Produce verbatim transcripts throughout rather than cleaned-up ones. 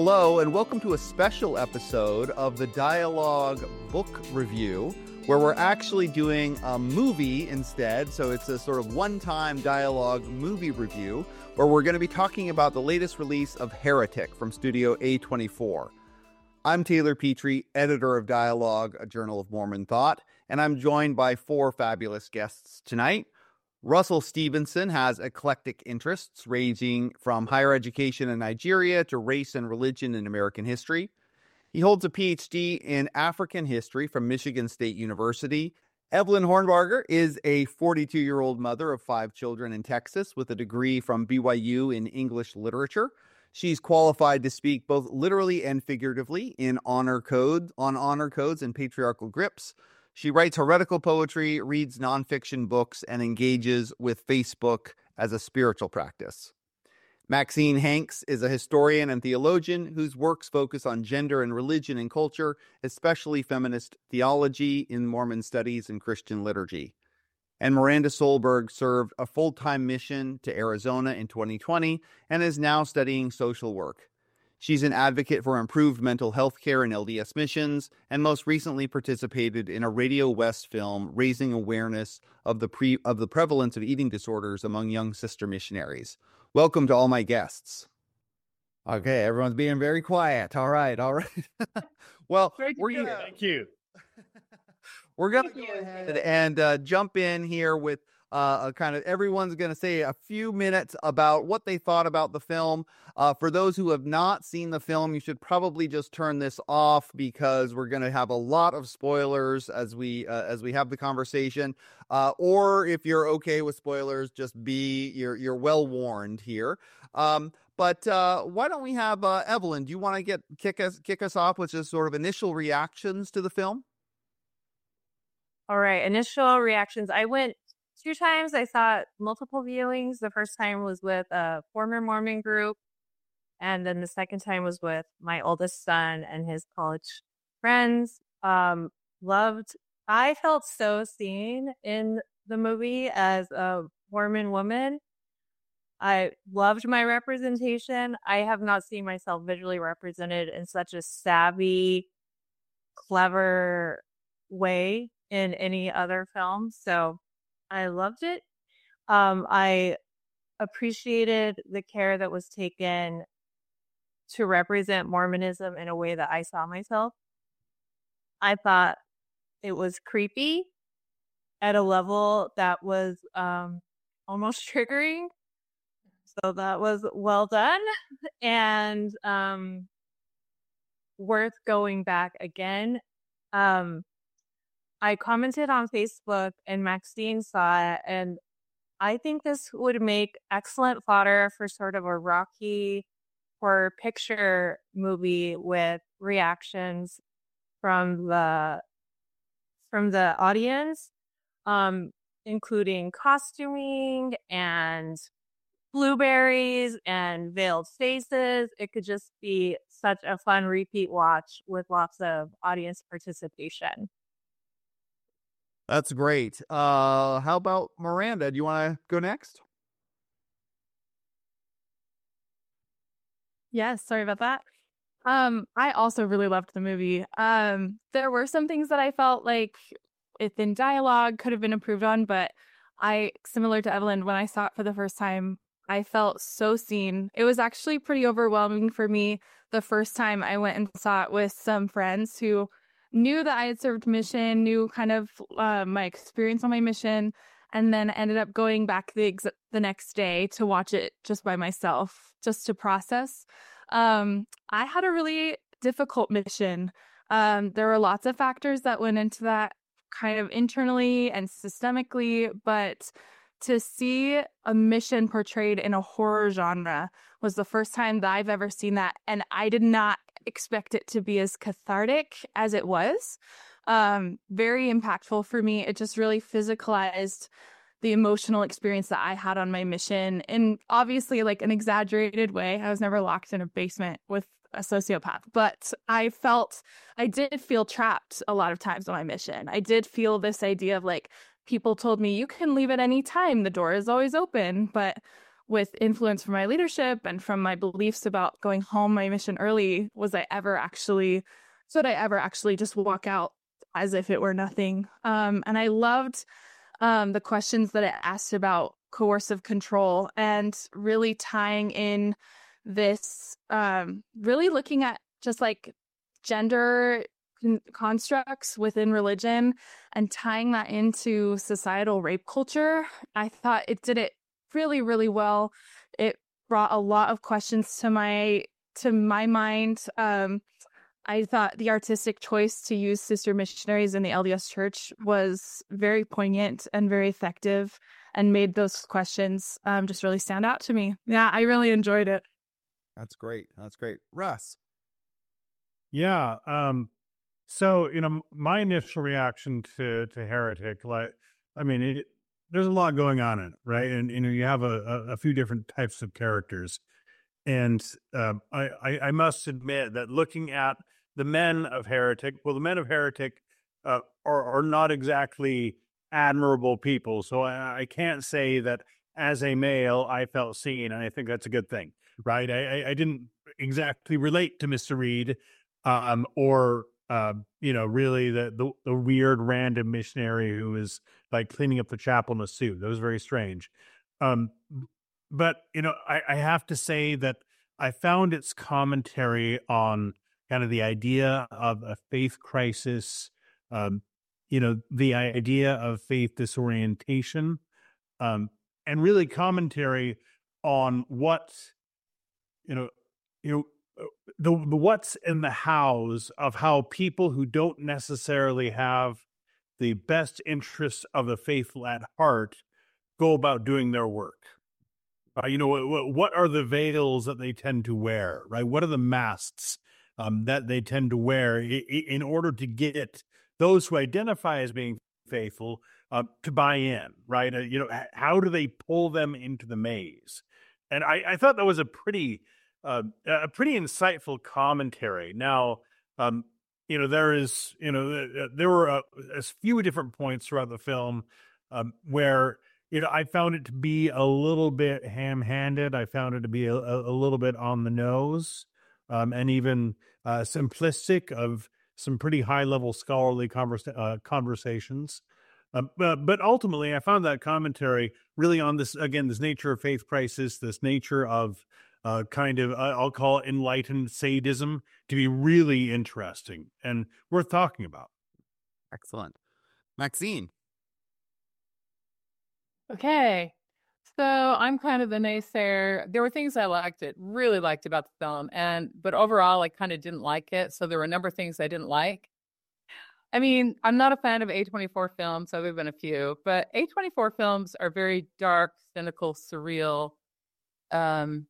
Hello, and welcome to a special episode of the Dialogue Book Review, where we're actually doing a movie instead. So it's a sort of one-time Dialogue movie review, where we're going to be talking about the latest release of Heretic from Studio A twenty-four. I'm Taylor Petrie, editor of Dialogue, a journal of Mormon thought, and I'm joined by four fabulous guests tonight. Russell Stevenson has eclectic interests ranging from higher education in Nigeria to race and religion in American history. He holds a P H D in African history from Michigan State University. Evelyn Hornbarger is a forty-two-year-old mother of five children in Texas with a degree from B Y U in English literature. She's qualified to speak both literally and figuratively in honor code, on honor codes and patriarchal grips. She writes heretical poetry, reads nonfiction books, and engages with Facebook as a spiritual practice. Maxine Hanks is a historian and theologian whose works focus on gender and religion and culture, especially feminist theology in Mormon studies and Christian liturgy. And Miranda Solberg served a full-time mission to Arizona in twenty twenty and is now studying social work. She's an advocate for improved mental health care in L D S missions, and most recently participated in a Radio West film raising awareness of the pre of the prevalence of eating disorders among young sister missionaries. Welcome to all my guests. Okay, everyone's being very quiet. All right, all right. Well, Thank we're you. gonna, Thank you. we're gonna go ahead and uh, jump in here with Uh, a kind of everyone's going to say a few minutes about what they thought about the film. Uh, for those who have not seen the film, you should probably just turn this off because we're going to have a lot of spoilers as we uh, as we have the conversation. Uh, or if you're okay with spoilers, just be you're you're well warned here. Um, but uh, why don't we have uh, Evelyn? Do you want to get kick us kick us off with just sort of initial reactions to the film? All right, initial reactions. I went two times. I saw multiple viewings. The first time was with a former Mormon group, and then the second time was with my oldest son and his college friends. Um, loved. I felt so seen in the movie as a Mormon woman. I loved my representation. I have not seen myself visually represented in such a savvy, clever way in any other film. So I loved it. Um, I appreciated the care that was taken to represent Mormonism in a way that I saw myself. I thought it was creepy at a level that was um, almost triggering. So that was well done and um, worth going back again. Um, I commented on Facebook and Maxine saw it, and I think this would make excellent fodder for sort of a Rocky Horror Picture movie with reactions from the from the audience, um, including costuming and blueberries and veiled faces. It could just be such a fun repeat watch with lots of audience participation. That's great. Uh, how about Miranda? Do you want to go next? Yes, sorry about that. Um, I also really loved the movie. Um, there were some things that I felt like within dialogue could have been improved on, but I, similar to Evelyn, when I saw it for the first time, I felt so seen. It was actually pretty overwhelming for me the first time I went and saw it with some friends who knew that I had served mission, knew kind of uh, my experience on my mission, and then ended up going back the ex- the next day to watch it just by myself, just to process. Um, I had a really difficult mission. Um, there were lots of factors that went into that kind of internally and systemically, but to see a mission portrayed in a horror genre was the first time that I've ever seen that, and I did not expect it to be as cathartic as it was. Um, very impactful for me. It just really physicalized the emotional experience that I had on my mission in obviously like an exaggerated way. I was never locked in a basement with a sociopath, but I felt, I did feel trapped a lot of times on my mission. I did feel this idea of like, people told me you can leave at any time. The door is always open. But with influence from my leadership and from my beliefs about going home my mission early, was I ever actually, so did I ever actually just walk out as if it were nothing. Um, and I loved um, the questions that it asked about coercive control and really tying in this, um, really looking at just like gender con- constructs within religion and tying that into societal rape culture. I thought it did it really, really well. It brought a lot of questions to my to my mind. Um, I thought the artistic choice to use sister missionaries in the L D S Church was very poignant and very effective, and made those questions um, just really stand out to me. Yeah, I really enjoyed it. That's great. That's great. Russ. Yeah. Um, so, you know, my initial reaction to, to Heretic, like, I mean, it, there's a lot going on in it, right? And, you know, you have a, a, a few different types of characters. And um, I, I, I must admit that looking at the men of Heretic, well, the men of Heretic uh, are, are not exactly admirable people. So I, I can't say that as a male, I felt seen. And I think that's a good thing, right? I, I, I didn't exactly relate to Mister Reed um, or, uh, you know, really the, the, the weird random missionary who was like cleaning up the chapel in a suit. That was very strange. Um, but, you know, I, I have to say that I found its commentary on kind of the idea of a faith crisis, um, you know, the idea of faith disorientation, um, and really commentary on what, you know, you know, the, the what's and the hows of how people who don't necessarily have the best interests of the faithful at heart go about doing their work. Uh, you know, what, what are the veils that they tend to wear, right? What are the masks um, that they tend to wear in, in order to get those who identify as being faithful uh, to buy in, right? Uh, you know, how do they pull them into the maze? And I, I thought that was a pretty, uh, a pretty insightful commentary. Now, um, you know, there is, you know, there were a, a few different points throughout the film um, where, you know, I found it to be a little bit ham-handed. I found it to be a, a little bit on the nose, um, and even uh, simplistic of some pretty high-level scholarly conversa- uh, conversations. Uh, but, but ultimately, I found that commentary really on this, again, this nature of faith crisis, this nature of uh, kind of, uh, I'll call it enlightened sadism, to be really interesting and worth talking about. Excellent. Maxine. Okay. So I'm kind of the naysayer. There were things I liked it, really liked about the film, and but overall I kind of didn't like it. So there were a number of things I didn't like. I mean, I'm not a fan of A twenty-four films, other than a few, but A twenty-four films are very dark, cynical, surreal um,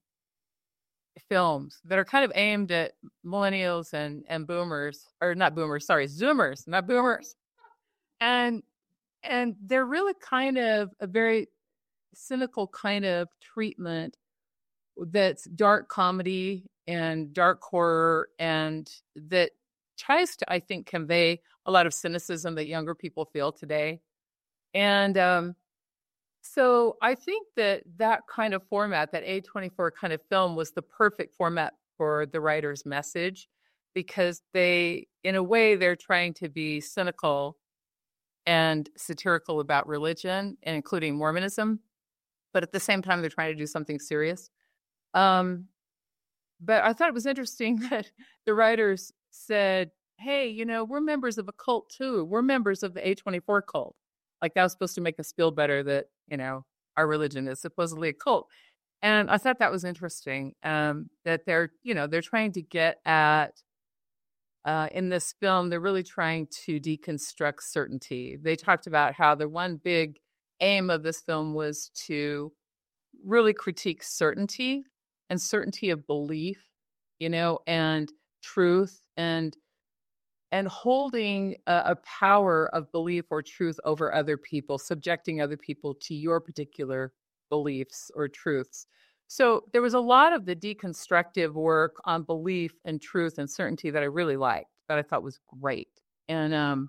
films that are kind of aimed at millennials and, and boomers, or not boomers, sorry, zoomers, not boomers. And and they're really kind of a very cynical kind of treatment that's dark comedy and dark horror, and that tries to, I think, convey a lot of cynicism that younger people feel today. And um, so I think that that kind of format, that A twenty-four kind of film, was the perfect format for the writer's message, because they, in a way, they're trying to be cynical and satirical about religion, and including Mormonism, but at the same time, they're trying to do something serious. Um, but I thought it was interesting that the writers said, hey, you know, we're members of a cult too. We're members of the A twenty-four cult. Like, that was supposed to make us feel better that, you know, our religion is supposedly a cult. And I thought that was interesting, um, that they're, you know, they're trying to get at, uh, in this film, they're really trying to deconstruct certainty. They talked about how the one big aim of this film was to really critique certainty and certainty of belief, you know, and truth, and and holding a, a power of belief or truth over other people, subjecting other people to your particular beliefs or truths. So there was a lot of the deconstructive work on belief and truth and certainty that I really liked, that I thought was great. And, um,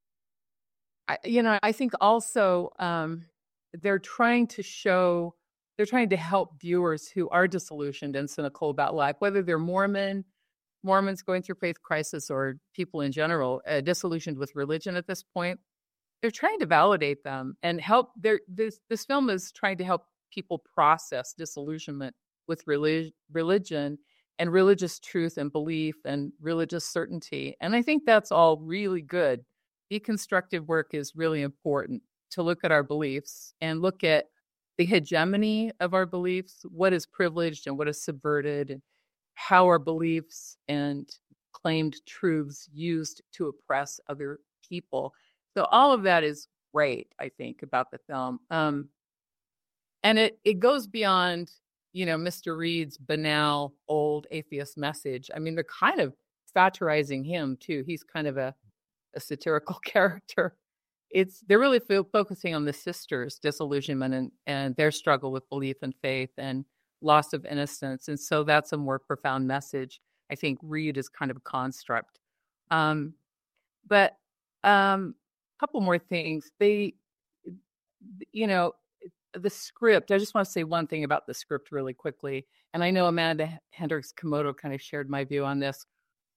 I, you know, I think also um, they're trying to show they're trying to help viewers who are disillusioned and cynical about life, whether they're Mormon, Mormons going through faith crisis, or people in general uh, disillusioned with religion at this point. They're trying to validate them and help. Their this this film is trying to help people process disillusionment with relig- religion and religious truth and belief and religious certainty. And I think that's all really good. Deconstructive work is really important, to look at our beliefs and look at the hegemony of our beliefs, what is privileged and what is subverted, and how our beliefs and claimed truths used to oppress other people. So all of that is great, I think, about the film. Um, and it, it goes beyond, you know, Mister Reed's banal, old atheist message. I mean, they're kind of satirizing him, too. He's kind of a, a satirical character. It's they're really fo- focusing on the sisters' disillusionment and, and their struggle with belief and faith and loss of innocence. And so that's a more profound message. I think Reed is kind of a construct. Um, but um, a couple more things. They, you know, the script, I just want to say one thing about the script really quickly. And I know Amanda Hendricks Komodo kind of shared my view on this.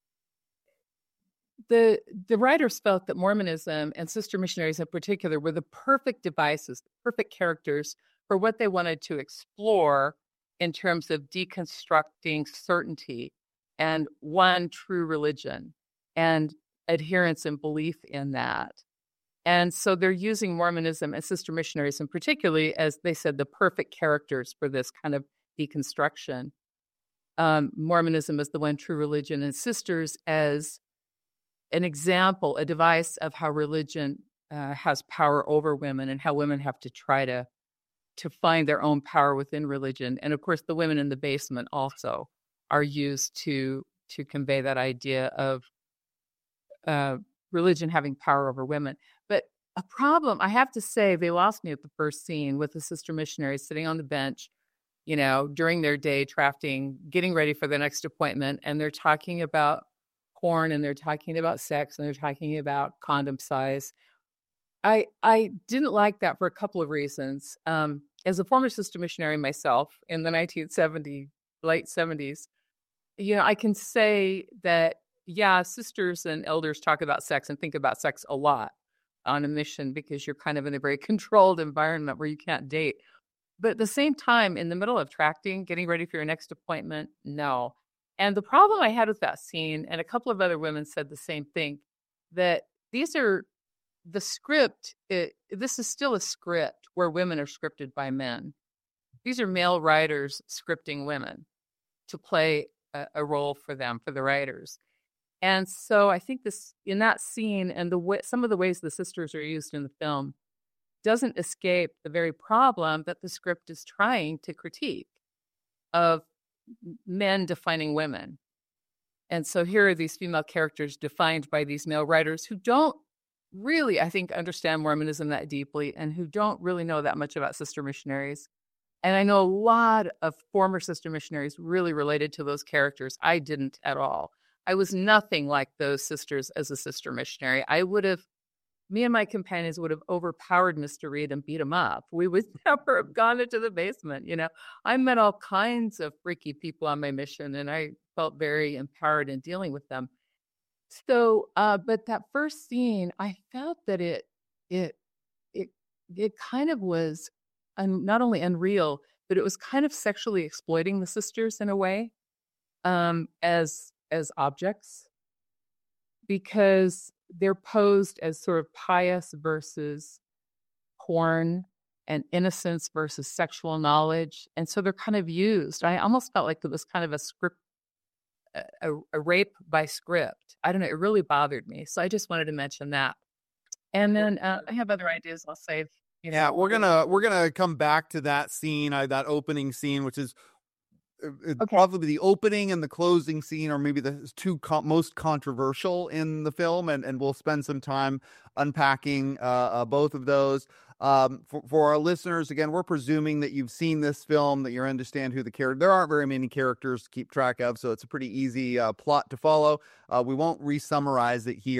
The the writers felt that Mormonism and sister missionaries in particular were the perfect devices, the perfect characters for what they wanted to explore in terms of deconstructing certainty and one true religion and adherence and belief in that. And so they're using Mormonism and sister missionaries, and particularly, as they said, the perfect characters for this kind of deconstruction. Um, Mormonism as the one true religion, and sisters as an example, a device of how religion uh, has power over women and how women have to try to to find their own power within religion. And of course, the women in the basement also are used to to convey that idea of uh, religion having power over women. But a problem, I have to say, they lost me at the first scene with the sister missionaries sitting on the bench, you know, during their day, drafting, getting ready for the next appointment. And they're talking about porn, and they're talking about sex, and they're talking about condom size. I I didn't like that for a couple of reasons. Um, as a former sister missionary myself in the nineteen seventies, late seventies, you know, I can say that, yeah, sisters and elders talk about sex and think about sex a lot on a mission because you're kind of in a very controlled environment where you can't date. But at the same time, in the middle of tracting, getting ready for your next appointment, no. And the problem I had with that scene, and a couple of other women said the same thing, that these are the script, it, this is still a script where women are scripted by men. These are male writers scripting women to play a, a role for them, for the writers. And so I think this, in that scene, and the way, some of the ways the sisters are used in the film, doesn't escape the very problem that the script is trying to critique of men defining women. And so here are these female characters defined by these male writers who don't really, I think, understand Mormonism that deeply and who don't really know that much about sister missionaries. And I know a lot of former sister missionaries really related to those characters. I didn't at all. I was nothing like those sisters as a sister missionary. I would have, me and my companions would have overpowered Mister Reed and beat him up. We would never have gone into the basement, you know. I met all kinds of freaky people on my mission, and I felt very empowered in dealing with them. So, uh, but that first scene, I felt that it, it, it, it kind of was un, not only unreal, but it was kind of sexually exploiting the sisters in a way, um, as as objects, because they're posed as sort of pious versus porn and innocence versus sexual knowledge, and so they're kind of used. I almost felt like it was kind of a script. A, a rape by script. I don't know. It really bothered me. So I just wanted to mention that. And then uh, I have other ideas I'll save. You know. Yeah, we're gonna we're gonna come back to that scene, uh, that opening scene, which is uh, okay. Probably the opening and the closing scene, or maybe the two co- most controversial in the film, and and we'll spend some time unpacking uh, uh, both of those. Um, for, for our listeners, again, we're presuming that you've seen this film, that you understand who the character. There aren't very many characters to keep track of, so it's a pretty easy uh, plot to follow. Uh, we won't re-summarize it here.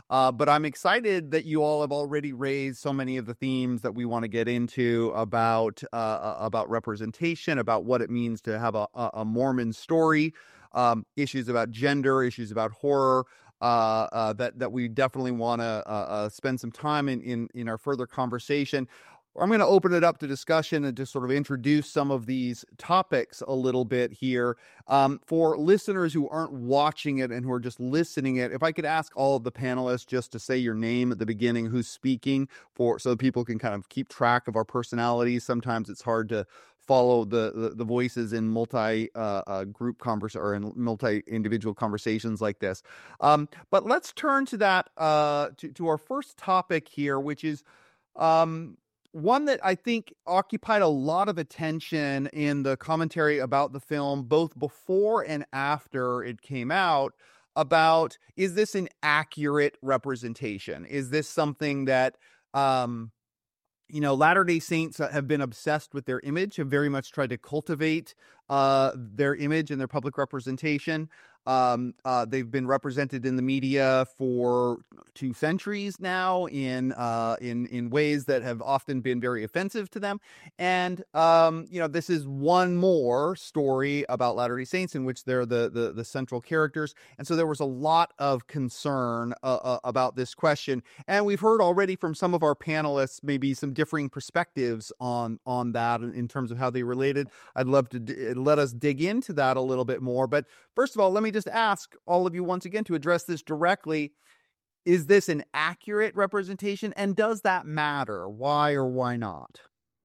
Uh, but I'm excited that you all have already raised so many of the themes that we want to get into about uh, about representation, about what it means to have a, a Mormon story, um, issues about gender, issues about horror. Uh, uh, that that we definitely want to uh, uh, spend some time in, in in our further conversation. I'm going to open it up to discussion and just sort of introduce some of these topics a little bit here. Um, for listeners who aren't watching it and who are just listening it, if I could ask all of the panelists just to say your name at the beginning, who's speaking, for so that people can kind of keep track of our personalities. Sometimes it's hard to follow the, the, the voices in multi uh, uh, group converse or in multi individual conversations like this. Um, but let's turn to that, uh, to, to our first topic here, which is, um, one that I think occupied a lot of attention in the commentary about the film, both before and after it came out, about, is this an accurate representation? Is this something that, um, you know, Latter-day Saints have been obsessed with their image, have very much tried to cultivate uh, their image and their public representation. Um, uh, they've been represented in the media for two centuries now in uh, in in ways that have often been very offensive to them. And um, you know, this is one more story about Latter-day Saints in which they're the the, the central characters. And so there was a lot of concern uh, uh, about this question. And we've heard already from some of our panelists maybe some differing perspectives on on that in, in terms of how they related. I'd love to d- let us dig into that a little bit more. But first of all, let me just ask all of you once again to address this directly. Is this an accurate representation? And does that matter? Why or why not?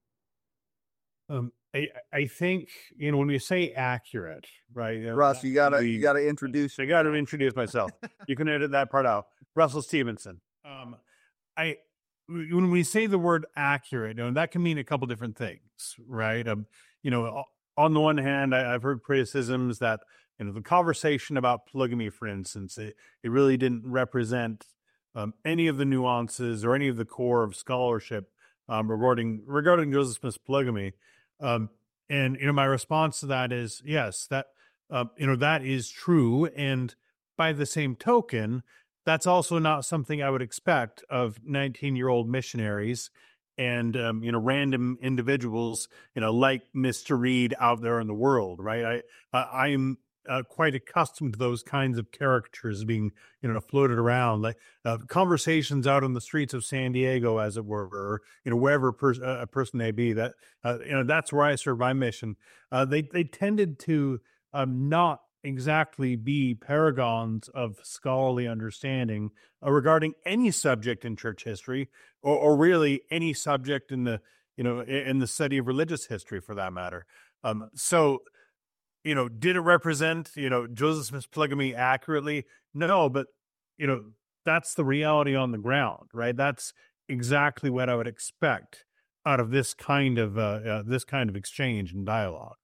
Um, I, I think, you know, when we say accurate, right? You know, Russ, you gotta, we- you gotta introduce. I got to introduce myself. You can edit that part out. Russell Stevenson. Um, I when we say the word accurate, you know, that can mean a couple different things, right? Um, you know, on the one hand, I, I've heard criticisms that, you know, the conversation about polygamy, for instance, it, it really didn't represent um, any of the nuances or any of the core of scholarship um, regarding regarding Joseph Smith's polygamy. Um, and you know, my response to that is yes, that uh, you know that is true. And by the same token, that's also not something I would expect of nineteen-year-old missionaries and um, you know, random individuals, you know, like Mister Reed out there in the world, right? I uh, I'm uh, quite accustomed to those kinds of caricatures being, you know, floated around, like uh, conversations out on the streets of San Diego, as it were, or you know, wherever per- a person may be. That uh, you know, that's where I serve my mission. Uh, they they tended to um, not exactly be paragons of scholarly understanding uh, regarding any subject in church history, or, or really any subject in the, you know, in the study of religious history, for that matter. Um, so, you know, did it represent, you know, Joseph Smith's polygamy accurately? No, but you know, that's the reality on the ground, right? That's exactly what I would expect out of this kind of uh, uh, this kind of exchange and dialogue.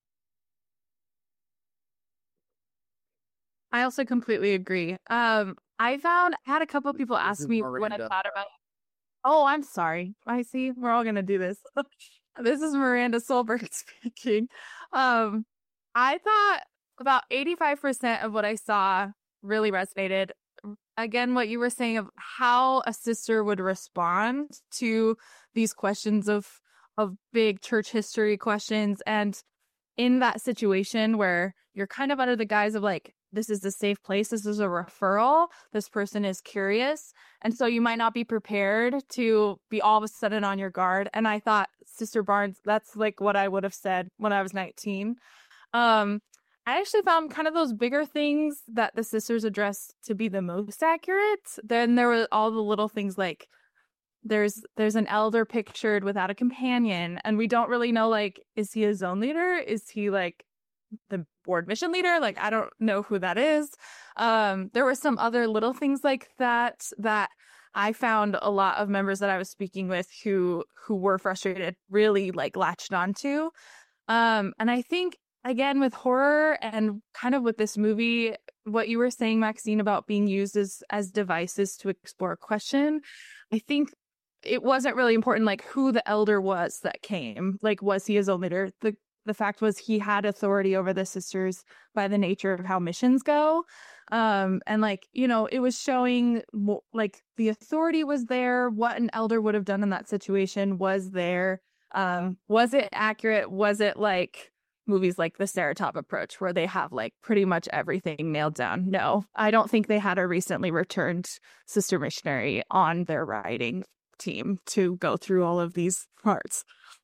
I also completely agree. Um, I found I had a couple of people This ask is me when I Miranda. thought about. Oh, I'm sorry. I see. We're all gonna do this. This is Miranda Solberg speaking. Um, I thought about eighty-five percent of what I saw really resonated. Again, what you were saying of how a sister would respond to these questions of of big church history questions, and in that situation where you're kind of under the guise of like, this is a safe place, this is a referral, this person is curious, and so you might not be prepared to be all of a sudden on your guard. And I thought, Sister Barnes, that's like what I would have said when I was nineteen. Um, I actually found kind of those bigger things that the sisters addressed to be the most accurate. Then there were all the little things like there's there's an elder pictured without a companion, and we don't really know, like, is he a zone leader? Is he like the board mission leader? Like, I don't know who that is. Um, there were some other little things like that that I found a lot of members that I was speaking with who who were frustrated really like latched onto. Um, and I think again with horror and kind of with this movie, what you were saying, Maxine, about being used as as devices to explore a question, I think it wasn't really important like who the elder was that came. Like, was he his own leader? The the fact was he had authority over the sisters by the nature of how missions go. Um, and like, you know, it was showing mo- like the authority was there. What an elder would have done in that situation was there. Um, was it accurate? Was it like movies like the Sarah Top Approach where they have like pretty much everything nailed down? No, I don't think they had a recently returned sister missionary on their writing team to go through all of these parts.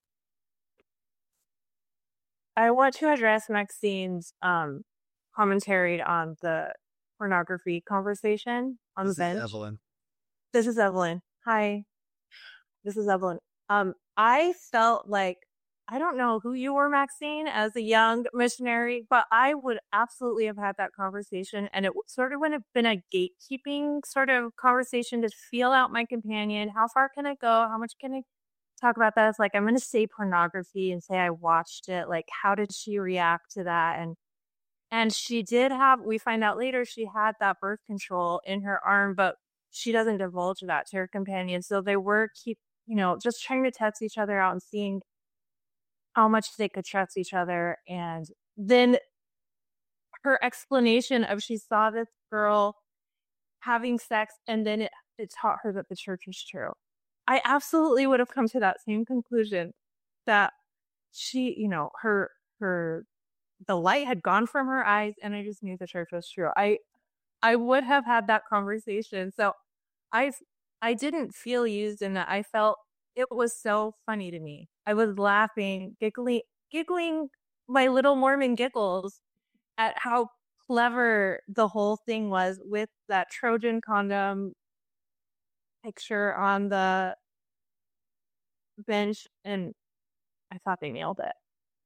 I want to address Maxine's um, commentary on the pornography conversation on This the is bench. Evelyn. This is Evelyn. Hi. This is Evelyn. Um, I felt like, I don't know who you were, Maxine, as a young missionary, but I would absolutely have had that conversation. And it sort of would have been a gatekeeping sort of conversation to feel out my companion. How far can I go? How much can I talk about that? It's like, I'm going to say pornography and say I watched it. Like, how did she react to that? And and she did have, we find out later, she had that birth control in her arm, but she doesn't divulge that to her companion. So they were keep, you know, just trying to test each other out and seeing how much they could trust each other. And then her explanation of she saw this girl having sex and then it, it taught her that the church was true. I absolutely would have come to that same conclusion that she, you know, her, her, the light had gone from her eyes and I just knew the church was true. I, I would have had that conversation. So I, I didn't feel used in that. I felt it was so funny to me. I was laughing, giggling, giggling my little Mormon giggles at how clever the whole thing was with that Trojan condom picture on the bench. And I thought they nailed it.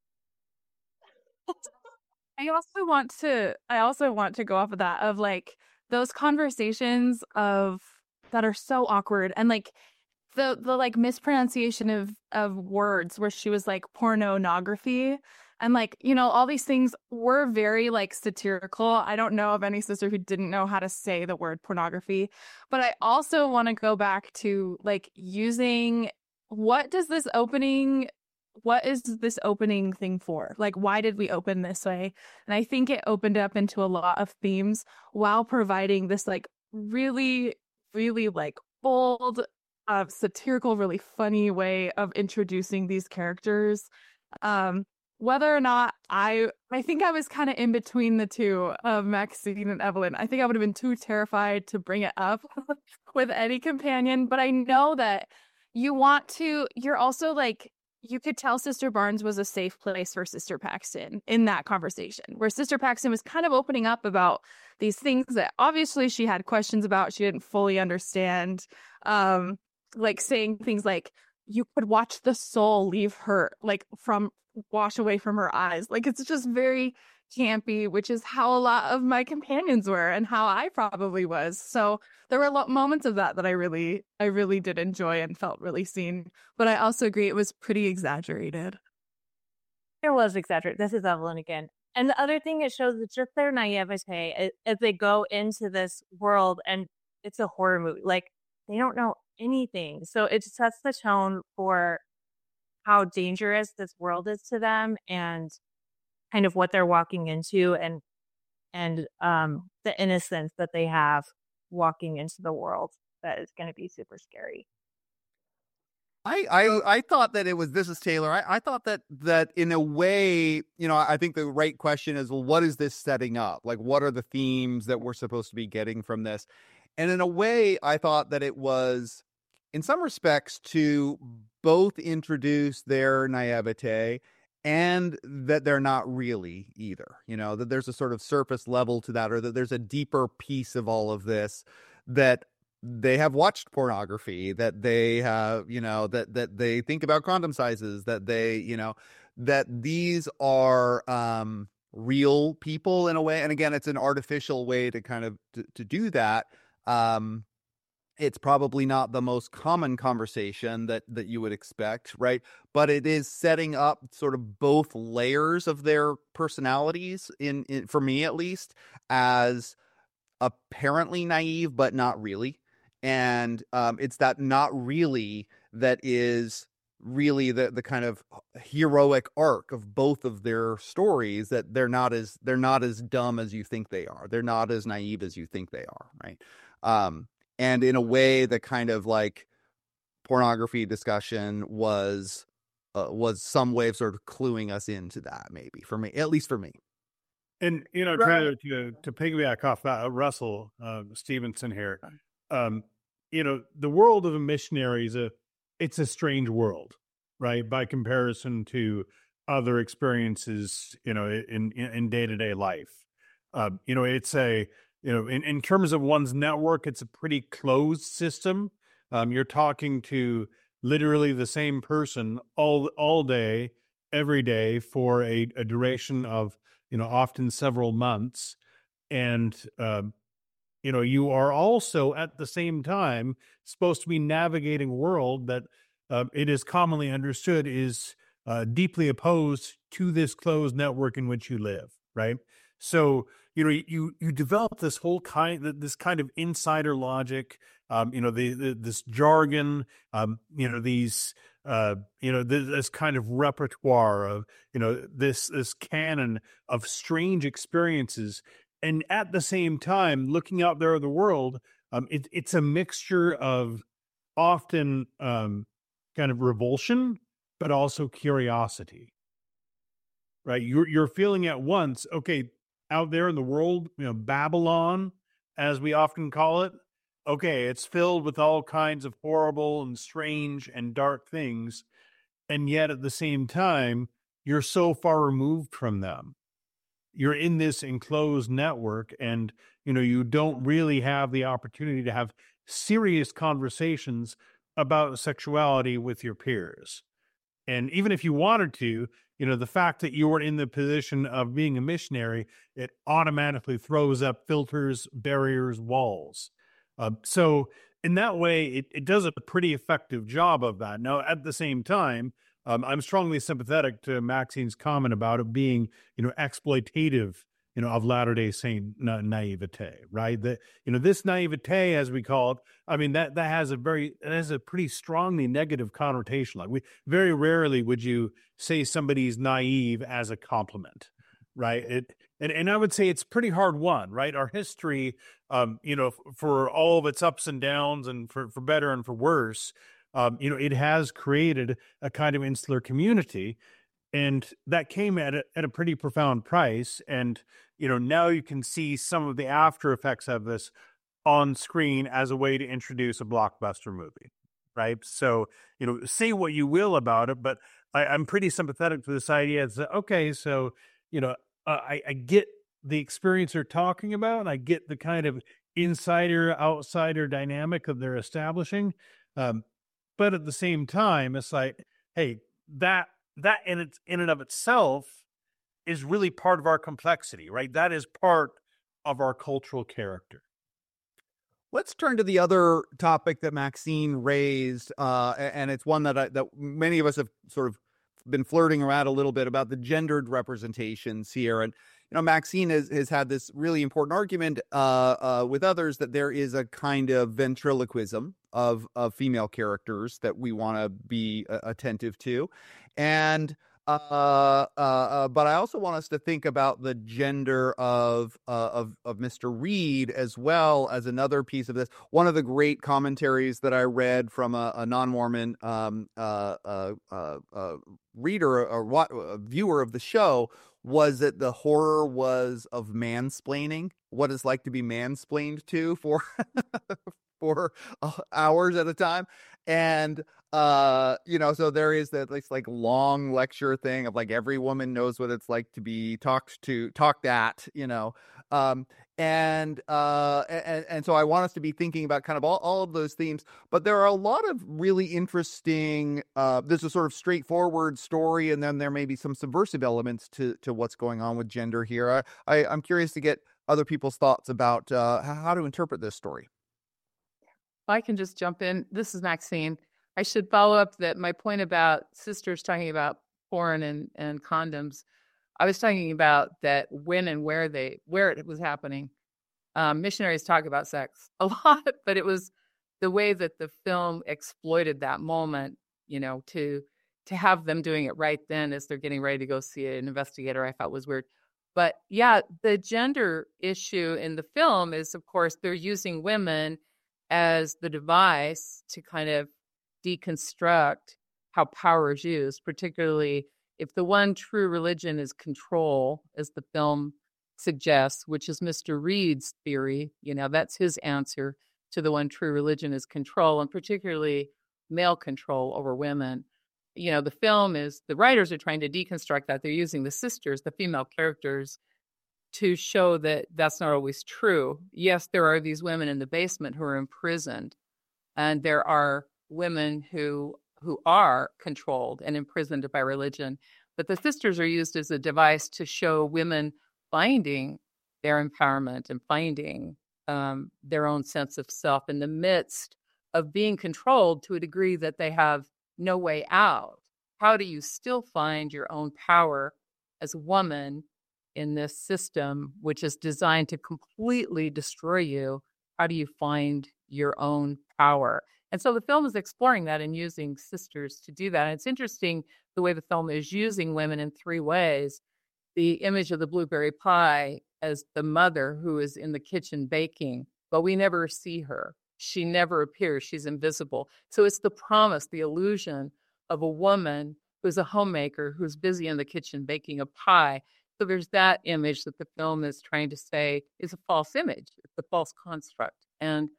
I also want to I also want to go off of that of like those conversations of that are so awkward and like the the like mispronunciation of of words where she was like pornography and like, you know, all these things were very like satirical. I don't know of any sister who didn't know how to say the word pornography, but I also want to go back to like using what does this opening what is this opening thing for? Like, why did we open this way? And I think it opened up into a lot of themes while providing this like really, really like bold, uh, satirical, really funny way of introducing these characters. Um, whether or not I, I think I was kind of in between the two of Maxine and Evelyn. I think I would have been too terrified to bring it up with any companion, but I know that you want to, you're also like, you could tell Sister Barnes was a safe place for Sister Paxton in that conversation, where Sister Paxton was kind of opening up about these things that obviously she had questions about, she didn't fully understand, um, like saying things like, you could watch the soul leave her, like from wash away from her eyes. Like it's just very campy, which is how a lot of my companions were and how I probably was. So there were a lot moments of that that I really, I really did enjoy and felt really seen. But I also agree it was pretty exaggerated. It was exaggerated. This is Evelyn again. And the other thing it shows is just their naivete as they go into this world, and it's a horror movie. Like they don't know anything, so it sets the tone for how dangerous this world is to them and kind of what they're walking into, and and um the innocence that they have walking into the world that is going to be super scary. I, I I thought that it was, this is Taylor. I, I thought that that in a way, you know, I think the right question is, well, what is this setting up? Like, what are the themes that we're supposed to be getting from this? And in a way, I thought that it was, in some respects, to both introduce their naivete and that they're not really either, you know, that there's a sort of surface level to that, or that there's a deeper piece of all of this, that they have watched pornography, that they have, you know, that, that they think about condom sizes, that they, you know, that these are um, real people in a way. And again, it's an artificial way to kind of, to, to do that. Um, It's probably not the most common conversation that, that you would expect, right? But it is setting up sort of both layers of their personalities, in, in for me at least, as apparently naive, but not really. And um, it's that not really that is really the the kind of heroic arc of both of their stories, that they're not as they're not as dumb as you think they are. They're not as naive as you think they are, right? Um, and in a way, the kind of like pornography discussion was uh, was some way of sort of cluing us into that, maybe for me, at least for me. And, you know, trying to, to, to piggyback off that, uh, Russell uh, Stevenson here, um, you know, the world of a missionary is a, it's a strange world, right? By comparison to other experiences, you know, in, in, in day-to-day life. Uh, you know, it's a, you know, in, in terms of one's network, it's a pretty closed system. Um, you're talking to literally the same person all, all day, every day for a, a duration of, you know, often several months. And, um, you know, you are also at the same time supposed to be navigating a world that uh, it is commonly understood is uh, deeply opposed to this closed network in which you live, right? So, you know, you you develop this whole kind, this kind of insider logic, um, you know, the, the this jargon, um, you know, these, uh, you know, this, this kind of repertoire of, you know, this this canon of strange experiences, and at the same time, looking out there in the world, um, it, it's a mixture of often um, kind of revulsion, but also curiosity, right? You're you're feeling at once, okay, out there in the world, you know, Babylon, as we often call it, okay, it's filled with all kinds of horrible and strange and dark things, and yet at the same time, you're so far removed from them. You're in this enclosed network, and, you know, you don't really have the opportunity to have serious conversations about sexuality with your peers. And even if you wanted to, you know, the fact that you were in the position of being a missionary, it automatically throws up filters, barriers, walls. Uh, so in that way, it, it does a pretty effective job of that. Now, at the same time, um, I'm strongly sympathetic to Maxine's comment about it being, you know, exploitative, you know, of Latter-day Saint na- naivete, right? That, you know, this naivete, as we call it, I mean, that that has a very, it has a pretty strongly negative connotation. Like, we very rarely would you say somebody's naive as a compliment, right? It, and, and I would say it's pretty hard won, right? Our history, um, you know, f- for all of its ups and downs, and for, for better and for worse, um, you know, it has created a kind of insular community. And that came at a, at a pretty profound price. And, you know, now you can see some of the after effects of this on screen as a way to introduce a blockbuster movie, right? So, you know, say what you will about it, but I, I'm pretty sympathetic to this idea. It's that, okay, so, you know, uh, I, I get the experience they're talking about. I get the kind of insider outsider dynamic that they're establishing. Um, but at the same time, it's like, hey, that that in its in and of itself is really part of our complexity, right? That is part of our cultural character. Let's turn to the other topic that Maxine raised, uh, and it's one that I, that many of us have sort of been flirting around a little bit about, the gendered representations here. And, you know, Maxine has, has had this really important argument uh, uh, with others that there is a kind of ventriloquism of, of female characters that we want to be uh, attentive to. And uh, uh, uh, but I also want us to think about the gender of uh, of of Mister Reed as well as another piece of this. One of the great commentaries that I read from a, a non-Mormon um, uh, uh, uh, uh, reader or what a viewer of the show was that the horror was of mansplaining, what it's like to be mansplained to for for uh, hours at a time. And uh you know, so there is that like, like long lecture thing of like every woman knows what it's like to be talked to talked at, you know, um and uh and, and so I want us to be thinking about kind of all, all of those themes. But there are a lot of really interesting uh there's a sort of straightforward story, and then there may be some subversive elements to to what's going on with gender here. I, I I'm curious to get other people's thoughts about uh how to interpret this story. If I can just jump in, this is Maxine. I should follow up that my point about sisters talking about porn and, and condoms. I was talking about that when and where they where it was happening. Um, missionaries talk about sex a lot, but it was the way that the film exploited that moment you know, to to have them doing it right then as they're getting ready to go see an investigator, I thought was weird. But yeah, the gender issue in the film is, of course, they're using women as the device to kind of deconstruct how power is used, particularly if the one true religion is control, as the film suggests, which is Mister Reed's theory. You know, that's his answer to the one true religion is control, and particularly male control over women. You know, the film is, the writers are trying to deconstruct that. They're using the sisters, the female characters, to show that that's not always true. Yes, there are these women in the basement who are imprisoned, and there are women who who are controlled and imprisoned by religion. But the sisters are used as a device to show women finding their empowerment and finding um, their own sense of self in the midst of being controlled to a degree that they have no way out. How do you still find your own power as a woman in this system, which is designed to completely destroy you? How do you find your own power? And so the film is exploring that and using sisters to do that. And it's interesting the way the film is using women in three ways. The image of the blueberry pie as the mother who is in the kitchen baking, but we never see her. She never appears. She's invisible. So it's the promise, the illusion of a woman who's a homemaker, who's busy in the kitchen baking a pie. So there's that image that the film is trying to say is a false image. It's a false construct. And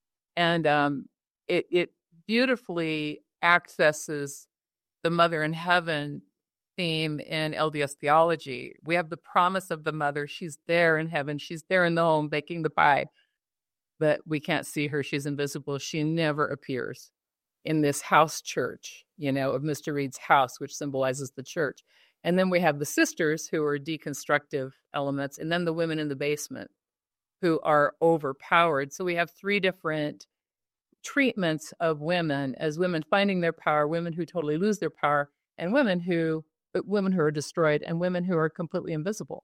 and um, it, it beautifully accesses the mother in heaven theme in L D S theology. We have the promise of the mother. She's there in heaven. She's there in the home baking the pie. But we can't see her. She's invisible. She never appears in this house church, you know, of Mister Reed's house, which symbolizes the church. And then we have the sisters who are deconstructive elements, and then the women in the basement who are overpowered. So we have three different treatments of women as women finding their power, women who totally lose their power, and women who women who are destroyed, and women who are completely invisible.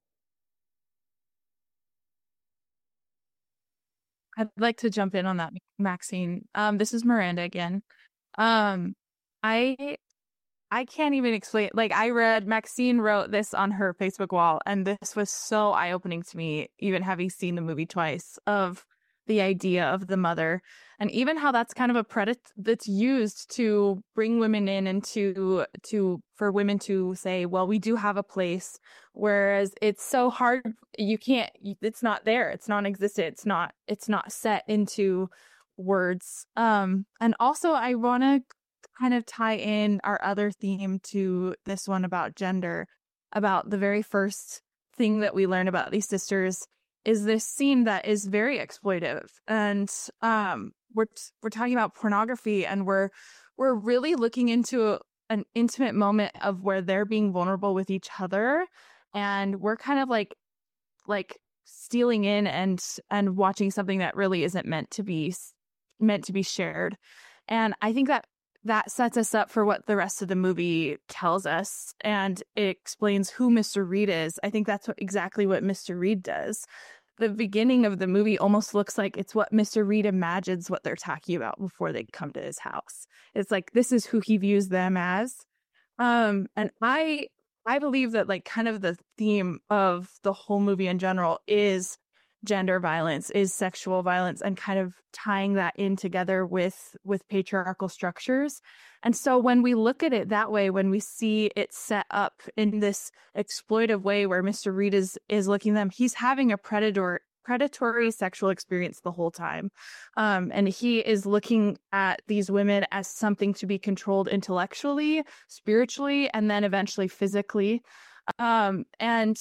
I'd like to jump in on that, Maxine. Um, this is Miranda again. Um, I I can't even explain. Like, I read, Maxine wrote this on her Facebook wall, and this was so eye-opening to me, even having seen the movie twice, of the idea of the mother, and even how that's kind of a predator that's used to bring women in and to, to for women to say, well, we do have a place, whereas it's so hard, you can't, it's not there, it's non-existent, it's not, it's not set into words. Um, and also I want to kind of tie in our other theme to this one about gender, about the very first thing that we learn about these sisters is this scene that is very exploitive. And um, we're we're talking about pornography, and we're we're really looking into a, an intimate moment of where they're being vulnerable with each other, and we're kind of like like stealing in and and watching something that really isn't meant to be meant to be shared. And I think that that sets us up for what the rest of the movie tells us, and it explains who Mister Reed is. I think that's what, exactly what Mister Reed does. The beginning of the movie almost looks like it's what Mister Reed imagines what they're talking about before they come to his house. It's like, this is who he views them as. Um, and I I believe that, like, kind of the theme of the whole movie in general is gender violence, is sexual violence, and kind of tying that in together with with patriarchal structures. And so when we look at it that way, when we see it set up in this exploitive way where Mister Reed is is looking at them, he's having a predator predatory sexual experience the whole time, um, and he is looking at these women as something to be controlled intellectually, spiritually, and then eventually physically. Um, and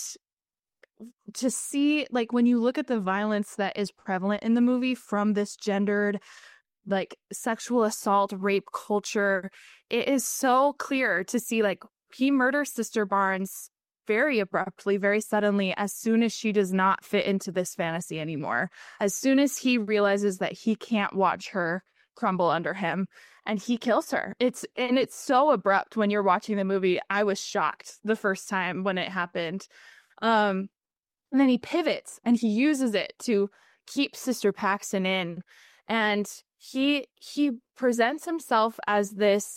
to see, like, when you look at the violence that is prevalent in the movie from this gendered, like, sexual assault, rape culture, it is so clear to see, like, he murders Sister Barnes very abruptly, very suddenly, as soon as she does not fit into this fantasy anymore. As soon as he realizes that he can't watch her crumble under him, and he kills her. It's and it's so abrupt when you're watching the movie. I was shocked the first time when it happened. Um, And then he pivots and he uses it to keep Sister Paxton in. And he he presents himself as this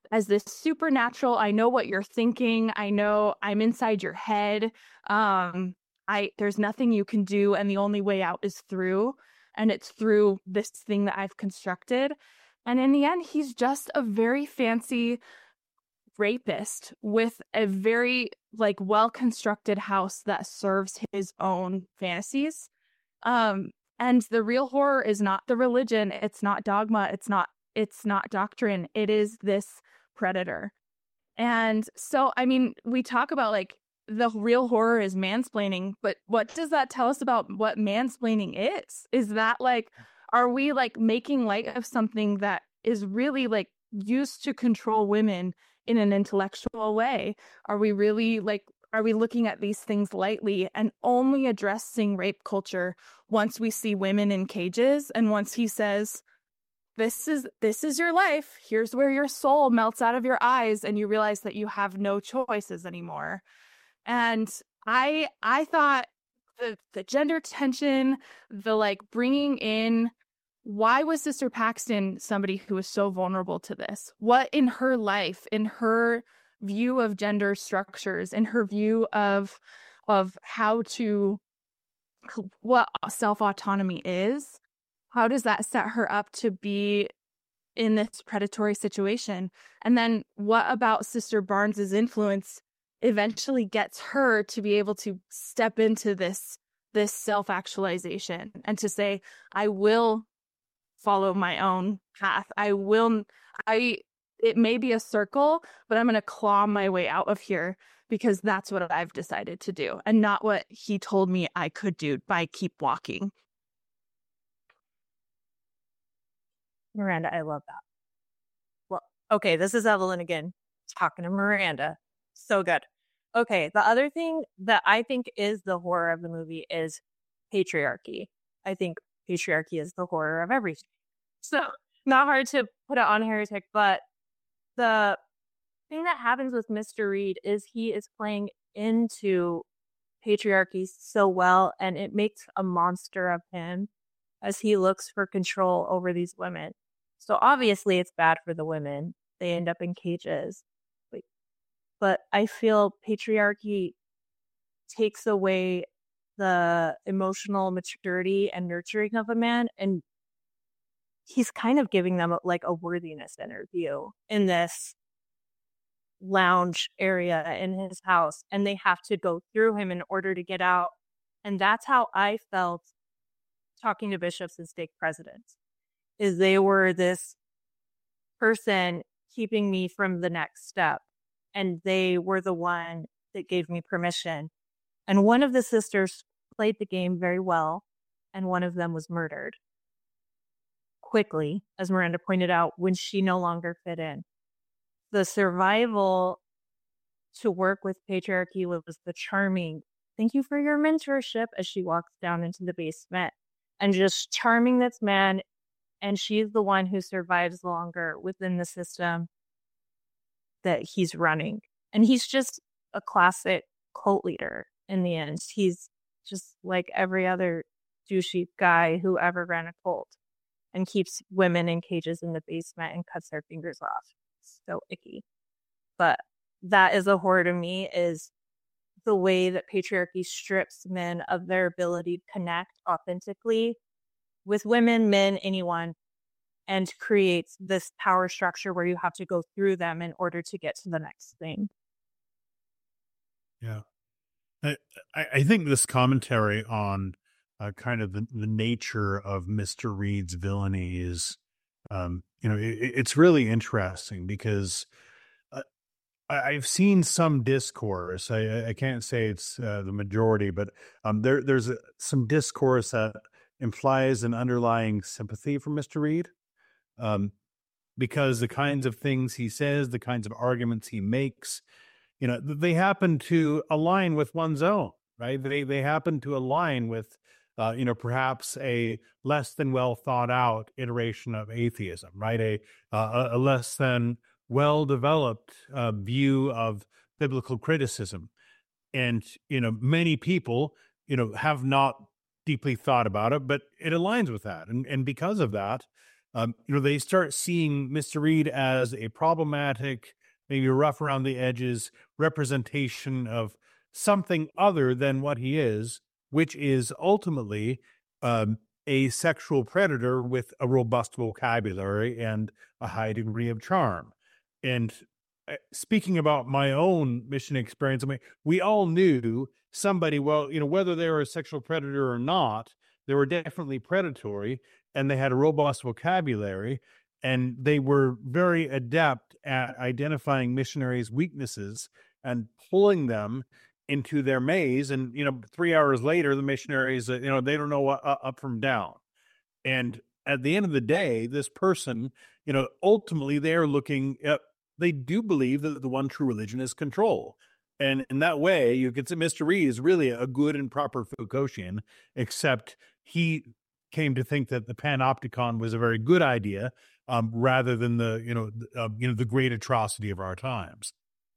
as this supernatural. I know what you're thinking. I know I'm inside your head. Um, I there's nothing you can do, and the only way out is through, and it's through this thing that I've constructed. And in the end, he's just a very fancy rapist with a very like well-constructed house that serves his own fantasies. Um, and the real horror is not the religion. It's not dogma. It's not, it's not doctrine. It is this predator. And so, I mean, we talk about like the real horror is mansplaining, but what does that tell us about what mansplaining is? Is that like, are we like making light of something that is really like used to control women in an intellectual way? Are we really like, are we looking at these things lightly and only addressing rape culture once we see women in cages? And once he says, this is, this is your life. Here's where your soul melts out of your eyes. And you realize that you have no choices anymore. And I, I thought the, the gender tension, the like bringing in, why was Sister Paxton somebody who was so vulnerable to this? What in her life, in her view of gender structures, in her view of of how to, what self-autonomy is, how does that set her up to be in this predatory situation? And then what about Sister Barnes's influence eventually gets her to be able to step into this this self-actualization and to say, I will follow my own path. I will, I, it may be a circle, but I'm going to claw my way out of here because that's what I've decided to do and not what he told me I could do by keep walking. Miranda, I love that. Well, okay, this is Evelyn again, talking to Miranda. So good. Okay, the other thing that I think is the horror of the movie is patriarchy. I think patriarchy is the horror of everything. So, not hard to put it on Heretic, but the thing that happens with Mister Reed is he is playing into patriarchy so well, and it makes a monster of him as he looks for control over these women. So, obviously, it's bad for the women. They end up in cages. But I feel patriarchy takes away the emotional maturity and nurturing of a man, and he's kind of giving them like a worthiness interview in this lounge area in his house, and they have to go through him in order to get out. And that's how I felt talking to bishops and stake presidents, is they were this person keeping me from the next step, and they were the one that gave me permission. And one of the sisters played the game very well, and one of them was murdered quickly, as Miranda pointed out, when she no longer fit in. The survival to work with patriarchy was the charming, thank you for your mentorship, as she walks down into the basement, and just charming this man. And she's the one who survives longer within the system that he's running. And he's just a classic cult leader in the end. He's just like every other douchey guy who ever ran a cult and keeps women in cages in the basement and cuts their fingers off. So icky. But that is a horror to me, is the way that patriarchy strips men of their ability to connect authentically with women, men, anyone, and creates this power structure where you have to go through them in order to get to the next thing. Yeah. I, I think this commentary on uh, kind of the, the nature of Mister Reed's villainy is, um, you know, it, it's really interesting because uh, I, I've seen some discourse. I, I can't say it's uh, the majority, but um, there there's a, some discourse that implies an underlying sympathy for Mister Reed, um, because the kinds of things he says, the kinds of arguments he makes, you know, they happen to align with one's own, right? They they happen to align with, uh, you know, perhaps a less than well thought out iteration of atheism, right? A uh, a less than well developed uh, view of biblical criticism, and you know, many people, you know, have not deeply thought about it, but it aligns with that, and and because of that, Um, you know, they start seeing Mister Reed as a problematic, maybe rough around the edges representation of something other than what he is, which is ultimately um, a sexual predator with a robust vocabulary and a high degree of charm. And uh, speaking about my own mission experience, I mean, we all knew somebody, well, you know, whether they were a sexual predator or not, they were definitely predatory and they had a robust vocabulary and they were very adept at identifying missionaries' weaknesses and pulling them into their maze. And, you know, three hours later, the missionaries, uh, you know, they don't know what uh, up from down. And at the end of the day, this person, you know, ultimately they're looking at, they do believe that the one true religion is control. And in that way, you could say Mister Reed is really a good and proper Foucaultian, except he came to think that the panopticon was a very good idea, um, rather than the, you know, uh, you know, the great atrocity of our times.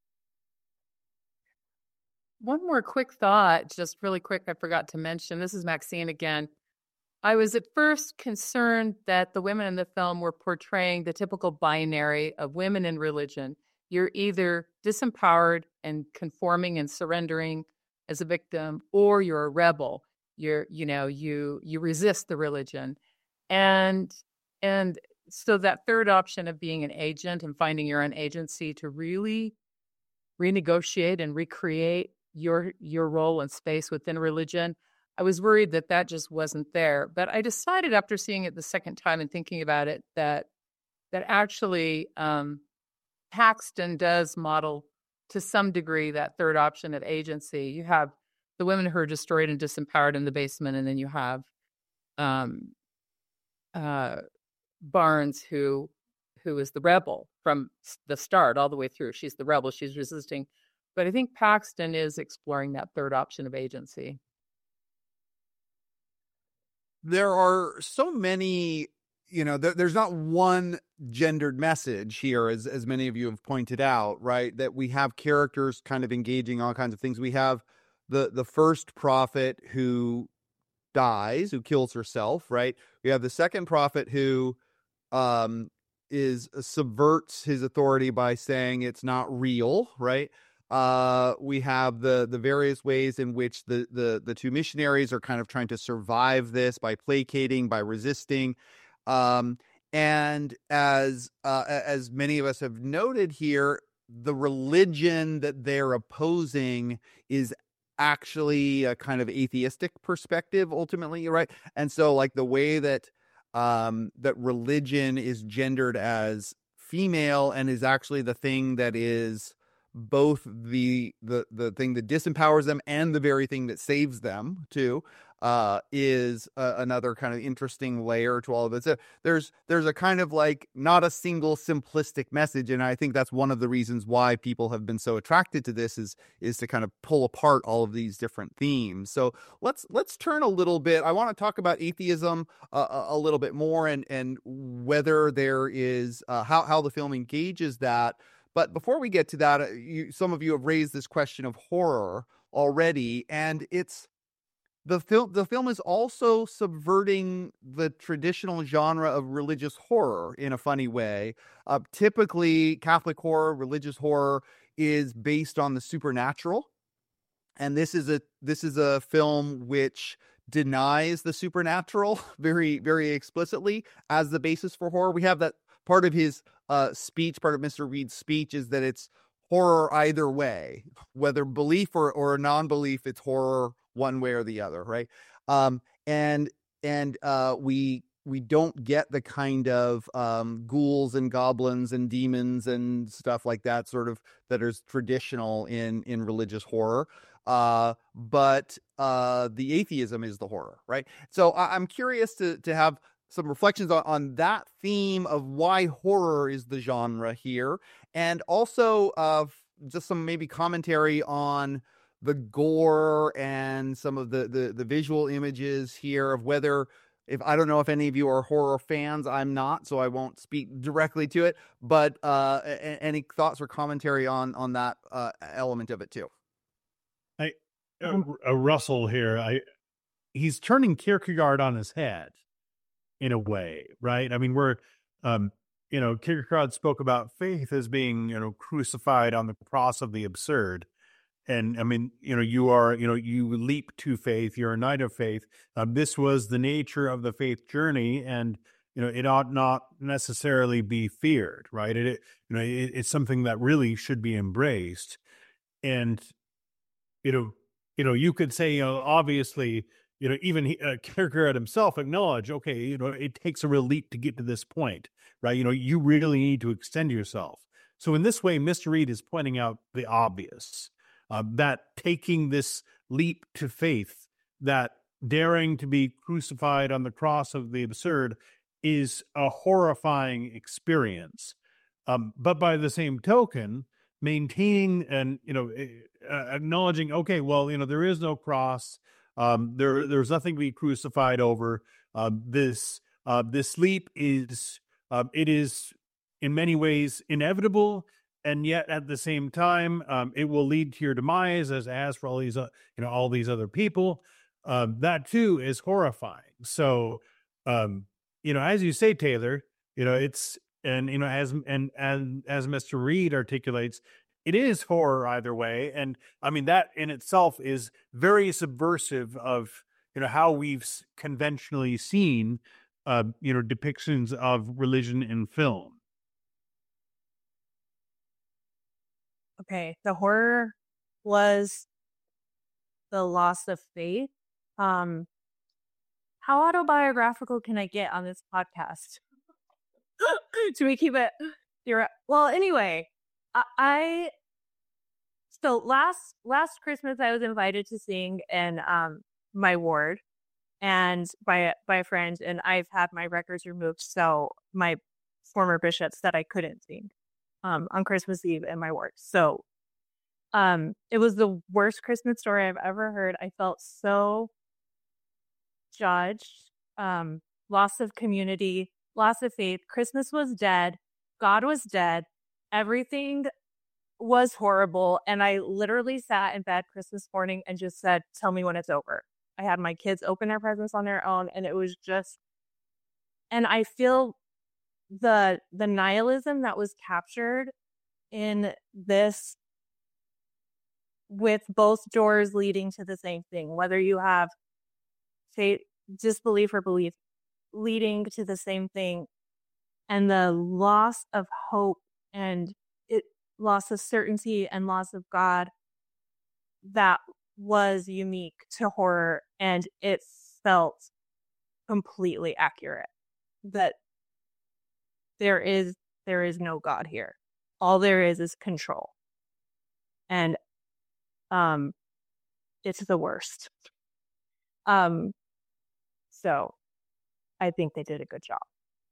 One more quick thought, just really quick, I forgot to mention. This is Maxine again. I was at first concerned that the women in the film were portraying the typical binary of women in religion. You're either disempowered and conforming and surrendering as a victim, or you're a rebel. You're, you know, you you resist the religion. And and so that third option of being an agent and finding your own agency to really renegotiate and recreate your your role and space within religion, I was worried that that just wasn't there. But I decided after seeing it the second time and thinking about it that that actually um, Paxton does model to some degree that third option of agency. You have the women who are destroyed and disempowered in the basement, and then you have um, uh, Barnes, who who is the rebel from the start all the way through. She's the rebel. She's resisting. But I think Paxton is exploring that third option of agency. There are so many, you know, th- there's not one gendered message here, as, as many of you have pointed out, right? That we have characters kind of engaging all kinds of things. We have the, the first prophet who dies, who kills herself, right? We have the second prophet who um, is uh, subverts his authority by saying it's not real, right? Uh, we have the the various ways in which the, the the two missionaries are kind of trying to survive this by placating, by resisting. Um, and as uh, as many of us have noted here, the religion that they're opposing is actually a kind of atheistic perspective, ultimately, right? And so, like, the way that um, that religion is gendered as female and is actually the thing that is both the the the thing that disempowers them and the very thing that saves them too, uh is uh, another kind of interesting layer to all of it. So there's there's a kind of like not a single simplistic message, and I think that's one of the reasons why people have been so attracted to this is is to kind of pull apart all of these different themes. So let's let's turn a little bit. I want to talk about atheism uh, a, a little bit more, and and whether there is uh, how how the film engages that. But before we get to that, you, some of you have raised this question of horror already, and it's the film. The film is also subverting the traditional genre of religious horror in a funny way. Uh, typically, Catholic horror, religious horror, is based on the supernatural, and this is a this is a film which denies the supernatural very very explicitly as the basis for horror. We have that. Part of his uh, speech, part of Mister Reed's speech, is that it's horror either way, whether belief or, or non-belief, it's horror one way or the other, right? Um, and and uh, we we don't get the kind of um, ghouls and goblins and demons and stuff like that, sort of that is traditional in in religious horror. Uh, but uh, the atheism is the horror, right? So I, I'm curious to to have some reflections on, on that theme of why horror is the genre here, and also of uh, just some maybe commentary on the gore and some of the, the the visual images here of whether, if I don't know if any of you are horror fans, I'm not, so I won't speak directly to it, but uh, a- any thoughts or commentary on on that uh, element of it too? I, uh, uh, Russell here, I he's turning Kierkegaard on his head. in a way, right? I mean, we're, um, you know, Kierkegaard spoke about faith as being, you know, crucified on the cross of the absurd. And I mean, you know, you are, you know, you leap to faith, you're a knight of faith. Um, this was the nature of the faith journey. And, you know, it ought not necessarily be feared, right? It, it you know, it, it's something that really should be embraced. And, you know, you know, you could say, you know, obviously, you know, even he, uh, Kierkegaard himself acknowledged, okay, you know, it takes a real leap to get to this point, right? You know, you really need to extend yourself. So in this way, Mister Reed is pointing out the obvious. Uh, that taking this leap to faith, that daring to be crucified on the cross of the absurd is a horrifying experience. Um, but by the same token, maintaining and, you know, uh, acknowledging, okay, well, you know, there is no cross. Um, there, there's nothing to be crucified over. Uh, this, uh, this leap is, uh, it is in many ways inevitable. And yet, at the same time, um, it will lead to your demise, as as for all these, uh, you know, all these other people. Um, that too is horrifying. So, um, you know, as you say, Taylor, you know, it's and you know, as and and as Mister Reed articulates, it is horror either way. And I mean, that in itself is very subversive of, you know, how we've conventionally seen, uh, you know, depictions of religion in film. Okay, the horror was the loss of faith. Um, how autobiographical can I get on this podcast? Do we keep it? Well, anyway, I, I so last last Christmas I was invited to sing in um my ward, and by by a friend, and I've had my records removed, so my former bishop said I couldn't sing um on Christmas Eve in my ward. So um it was the worst Christmas story I've ever heard. I felt so judged, um, loss of community, loss of faith. Christmas was dead. God was dead. Everything was horrible. And I literally sat in bed Christmas morning and just said, tell me when it's over. I had my kids open their presents on their own, and it was just, and I feel the the nihilism that was captured in this, with both doors leading to the same thing, whether you have faith, disbelief, or belief, leading to the same thing, and the loss of hope and it loss of certainty and loss of God that was unique to horror, and it felt completely accurate that there is there is no God here. All there is is control, and um it's the worst. Um so I think they did a good job.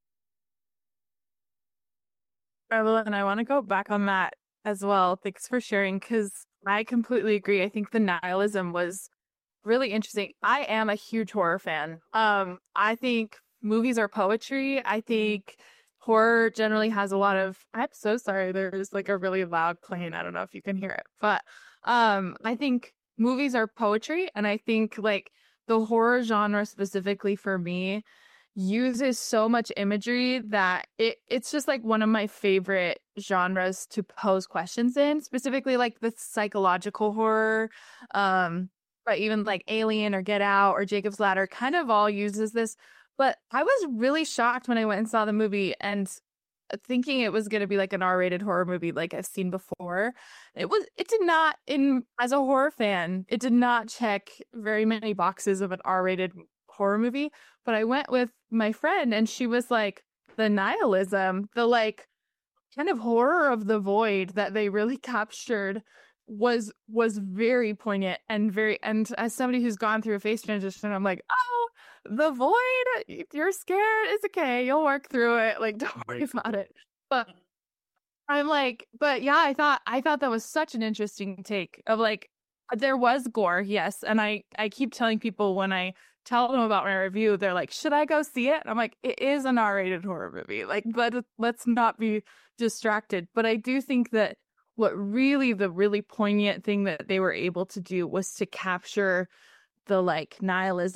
Evelyn, I want to go back on that as well. Thanks for sharing, because I completely agree. I think the nihilism was really interesting. I am a huge horror fan. Um, I think movies are poetry. I think horror generally has a lot of, I'm so sorry, there's like a really loud plane. I don't know if you can hear it, but um, I think movies are poetry. And I think like the horror genre specifically for me uses so much imagery that it it's just like one of my favorite genres to pose questions in, specifically like the psychological horror, um but even like Alien or Get Out or Jacob's Ladder kind of all uses this. But I was really shocked when I went and saw the movie and thinking it was going to be like an R-rated horror movie like I've seen before. It was it did not, in as a horror fan, it did not check very many boxes of an R-rated horror movie. But I went with my friend and she was like, the nihilism, the like kind of horror of the void that they really captured was was very poignant and very, and as somebody who's gone through a face transition, I'm like, oh, the void, you're scared, it's okay, you'll work through it, like don't worry about it. But I'm like, but yeah, I thought I thought that was such an interesting take of like, there was gore, yes, and I I keep telling people when I tell them about my review, they're like, should I go see it? And I'm like, it is an R-rated horror movie. Like, but let's not be distracted. But I do think that what really, the really poignant thing that they were able to do was to capture the like nihilism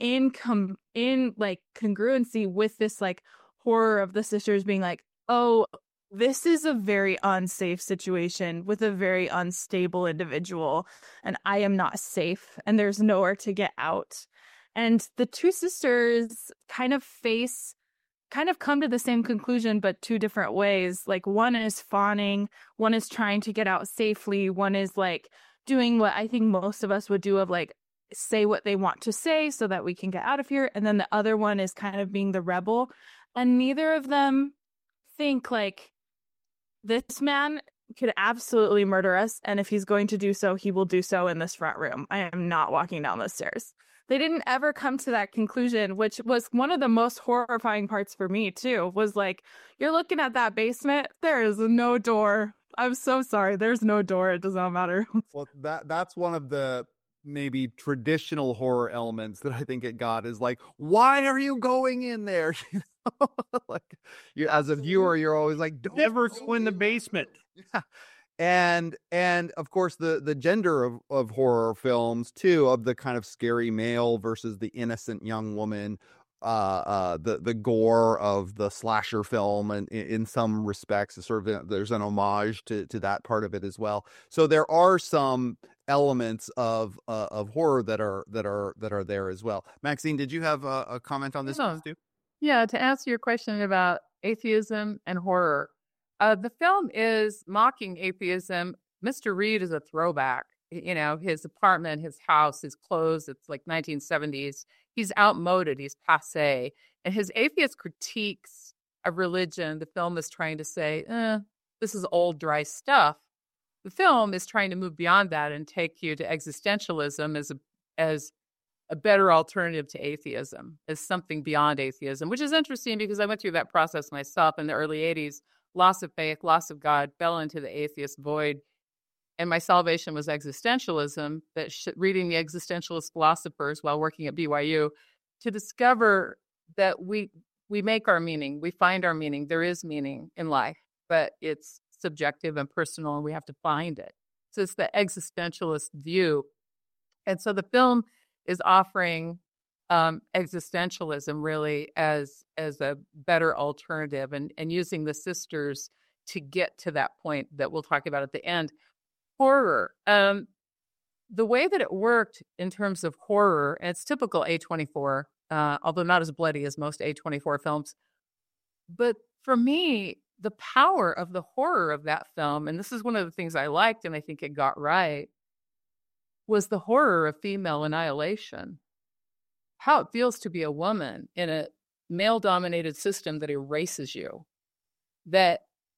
in com in like congruency with this like horror of the sisters being like, oh, this is a very unsafe situation with a very unstable individual, and I am not safe, and there's nowhere to get out. And the two sisters kind of face, kind of come to the same conclusion, but two different ways. Like one is fawning, one is trying to get out safely, one is like doing what I think most of us would do of like say what they want to say so that we can get out of here. And then the other one is kind of being the rebel. And neither of them think like, this man could absolutely murder us, and if he's going to do so, he will do so in this front room. I am not walking down the stairs. They didn't ever come to that conclusion, which was one of the most horrifying parts for me, too, was like, you're looking at that basement, there is no door. I'm so sorry, there's no door. It does not matter. Well, that that's one of the maybe traditional horror elements that I think it got, is like, why are you going in there? Like, you, as a viewer, you're always like, don't Never go go in the basement. Yeah. And and of course the the gender of, of horror films too, of the kind of scary male versus the innocent young woman, uh uh the the gore of the slasher film, and in, in some respects is sort of, there's an homage to to that part of it as well. So there are some elements of uh, of horror that are that are that are there as well. Maxine, did you have a, a comment on this No. too? Yeah, to answer your question about atheism and horror, uh, the film is mocking atheism. Mister Reed is a throwback. Y- You know, his apartment, his house, his clothes, it's like nineteen seventies. He's outmoded, he's passe. And his atheist critiques of religion, the film is trying to say, eh, this is old, dry stuff. The film is trying to move beyond that and take you to existentialism as a, as a better alternative to atheism, as something beyond atheism, which is interesting because I went through that process myself in the early eighties. Loss of faith, loss of God, fell into the atheist void. And my salvation was existentialism, that sh- reading the existentialist philosophers while working at B Y U to discover that we we make our meaning, we find our meaning. There is meaning in life, but it's subjective and personal, and we have to find it. So it's the existentialist view. And so the film is offering um, existentialism really as as a better alternative, and, and using the sisters to get to that point that we'll talk about at the end. Horror. Um, the way that it worked in terms of horror, and it's typical A twenty-four, uh, although not as bloody as most A twenty-four films. But for me, the power of the horror of that film, and this is one of the things I liked and I think it got right, was the horror of female annihilation. How it feels to be a woman in a male-dominated system that erases you, that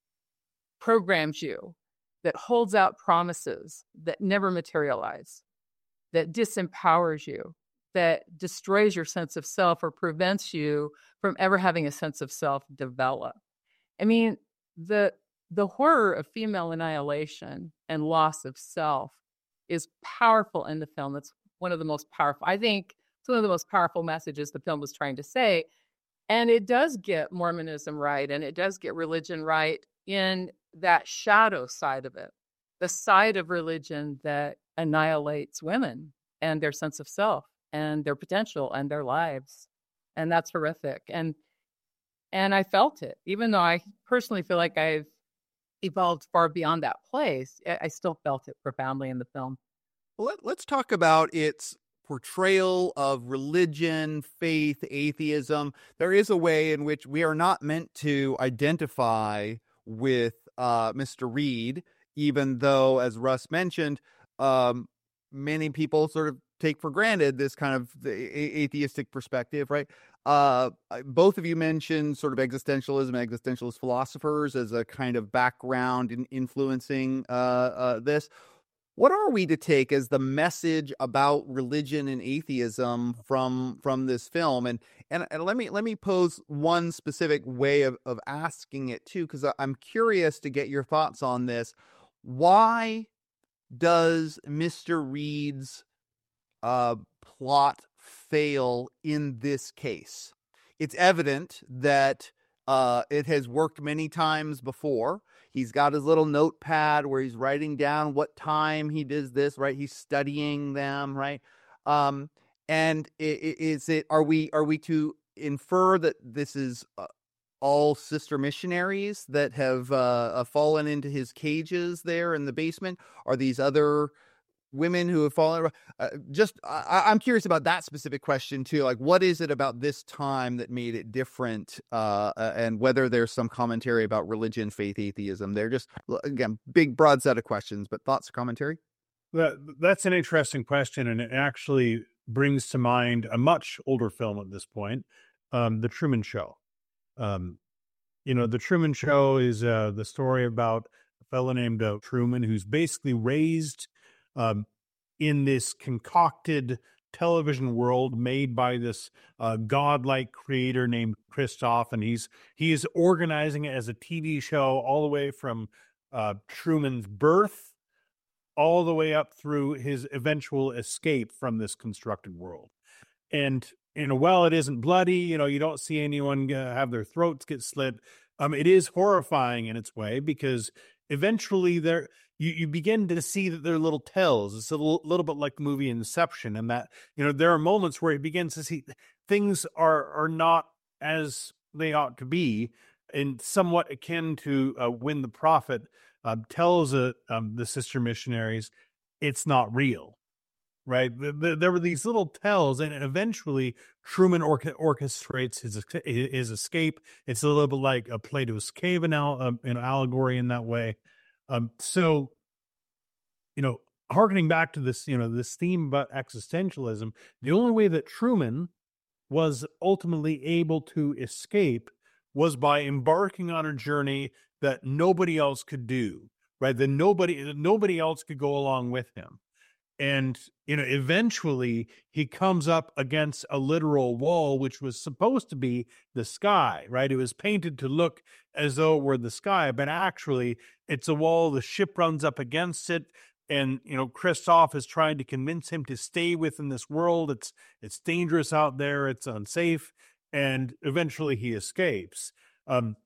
programs you, that holds out promises that never materialize, that disempowers you, that destroys your sense of self or prevents you from ever having a sense of self develop. I mean, the the horror of female annihilation and loss of self is powerful in the film. That's one of the most powerful. I think it's one of the most powerful messages the film was trying to say. And it does get Mormonism right, and it does get religion right in that shadow side of it, the side of religion that annihilates women and their sense of self and their potential and their lives. And that's horrific. And and I felt it, even though I personally feel like I've evolved far beyond that place. I I still felt it profoundly in the film. Well, Let, let's talk about its portrayal of religion, faith, atheism. There is a way in which we are not meant to identify with uh, Mister Reed, even though, as Russ mentioned, um, many people sort of take for granted this kind of the a- atheistic perspective, right? Uh, both of you mentioned sort of existentialism, existentialist philosophers as a kind of background in influencing uh, uh, this. What are we to take as the message about religion and atheism from from this film? And and, and let me let me pose one specific way of, of asking it too, because I'm curious to get your thoughts on this. Why does Mister Reed's uh, plot fail in this case? It's evident that uh, it has worked many times before. He's got his little notepad where he's writing down what time he does this, right? He's studying them, right? Um, And i- i- is it are we are we to infer that this is uh, all sister missionaries that have uh, uh, fallen into his cages there in the basement? Are these other women who have fallen? Uh, just I, I'm curious about that specific question too. Like, what is it about this time that made it different, uh, uh, and whether there's some commentary about religion, faith, atheism? They're just, again, big, broad set of questions, but thoughts or commentary? That, that's an interesting question, and it actually brings to mind a much older film at this point, um, The Truman Show. Um, you know, The Truman Show is uh, the story about a fellow named uh, Truman, who's basically raised um, in this concocted television world made by this uh, godlike creator named Christof, and he's he's organizing it as a T V show all the way from uh, Truman's birth all the way up through his eventual escape from this constructed world. And, you know, while it isn't bloody, you know, you don't see anyone uh, have their throats get slit. Um, it is horrifying in its way, because eventually there you, you begin to see that there are little tells. It's a little, little bit like the movie Inception, and that, you know, there are moments where he begins to see things are are not as they ought to be, and somewhat akin to uh, when the prophet uh, tells uh, um, the sister missionaries it's not real. Right. The, the, there were these little tells, and eventually Truman or- orchestrates his his escape. It's a little bit like a Plato's cave an, al- uh, an allegory in that way. Um, so, you know, harkening back to this, you know, this theme about existentialism, the only way that Truman was ultimately able to escape was by embarking on a journey that nobody else could do. Right. That nobody that nobody else could go along with him. And, you know, eventually he comes up against a literal wall, which was supposed to be the sky, right? It was painted to look as though it were the sky, but actually it's a wall. The ship runs up against it. And, you know, Christof is trying to convince him to stay within this world. It's, it's dangerous out there. It's unsafe. And eventually he escapes. Um,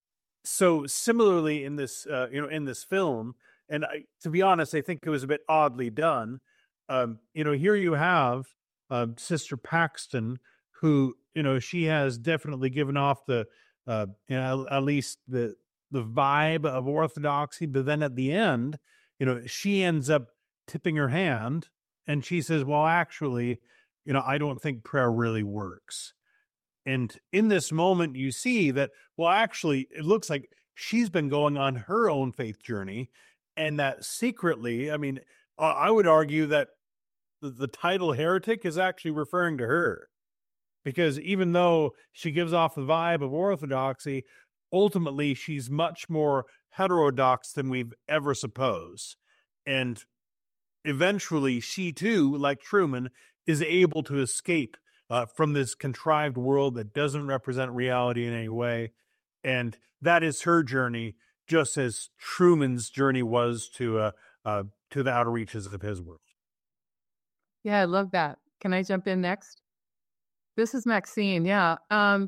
so similarly in this, uh, you know, in this film, and I, to be honest, I think it was a bit oddly done. Um, you know, here you have uh, Sister Paxton, who, you know, she has definitely given off the, uh, you know, at least the the vibe of orthodoxy. But then at the end, you know, she ends up tipping her hand, and she says, "Well, actually, you know, I don't think prayer really works." And in this moment, you see that, well, actually, it looks like she's been going on her own faith journey. And that secretly, I mean, uh, I would argue that the, the title heretic is actually referring to her, because even though she gives off the vibe of orthodoxy, ultimately she's much more heterodox than we've ever supposed. And eventually she too, like Truman, is able to escape uh, from this contrived world that doesn't represent reality in any way. And that is her journey, just as Truman's journey was to uh, uh, to the outer reaches of his world. Yeah, I love that. Can I jump in next? This is Maxine. Yeah. Um,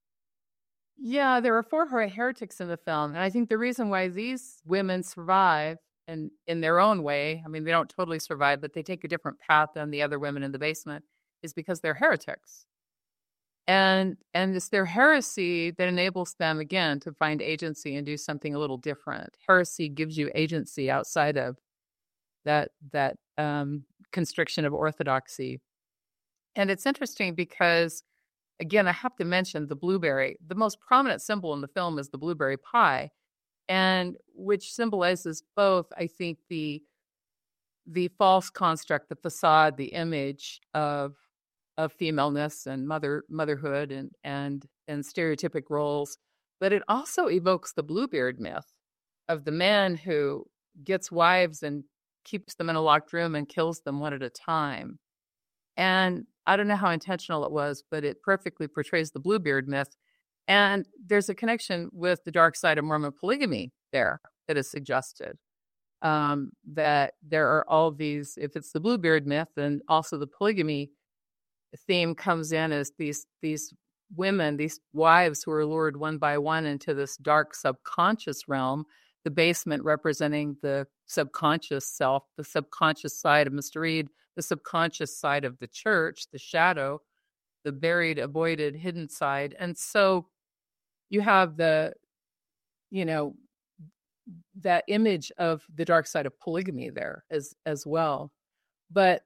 yeah, there are four her- heretics in the film. And I think the reason why these women survive, and in their own way, I mean, they don't totally survive, but they take a different path than the other women in the basement, is because they're heretics. And and it's their heresy that enables them, again, to find agency and do something a little different. Heresy gives you agency outside of that that um, constriction of orthodoxy. And it's interesting because, again, I have to mention the blueberry. The most prominent symbol in the film is the blueberry pie, and which symbolizes both, I think, the the false construct, the facade, the image of of femaleness and mother motherhood and and and stereotypic roles, but it also evokes the Bluebeard myth of the man who gets wives and keeps them in a locked room and kills them one at a time. And I don't know how intentional it was, but it perfectly portrays the Bluebeard myth. And there's a connection with the dark side of Mormon polygamy there that is suggested. Um, that there are all these, if it's the Bluebeard myth, then also the polygamy theme comes in as these these women, these wives who are lured one by one into this dark subconscious realm the basement representing the subconscious self, the subconscious side of Mister Reed, the subconscious side of the church, the shadow, the buried, avoided, hidden side. And so you have the, you know, that image of the dark side of polygamy there as as well. But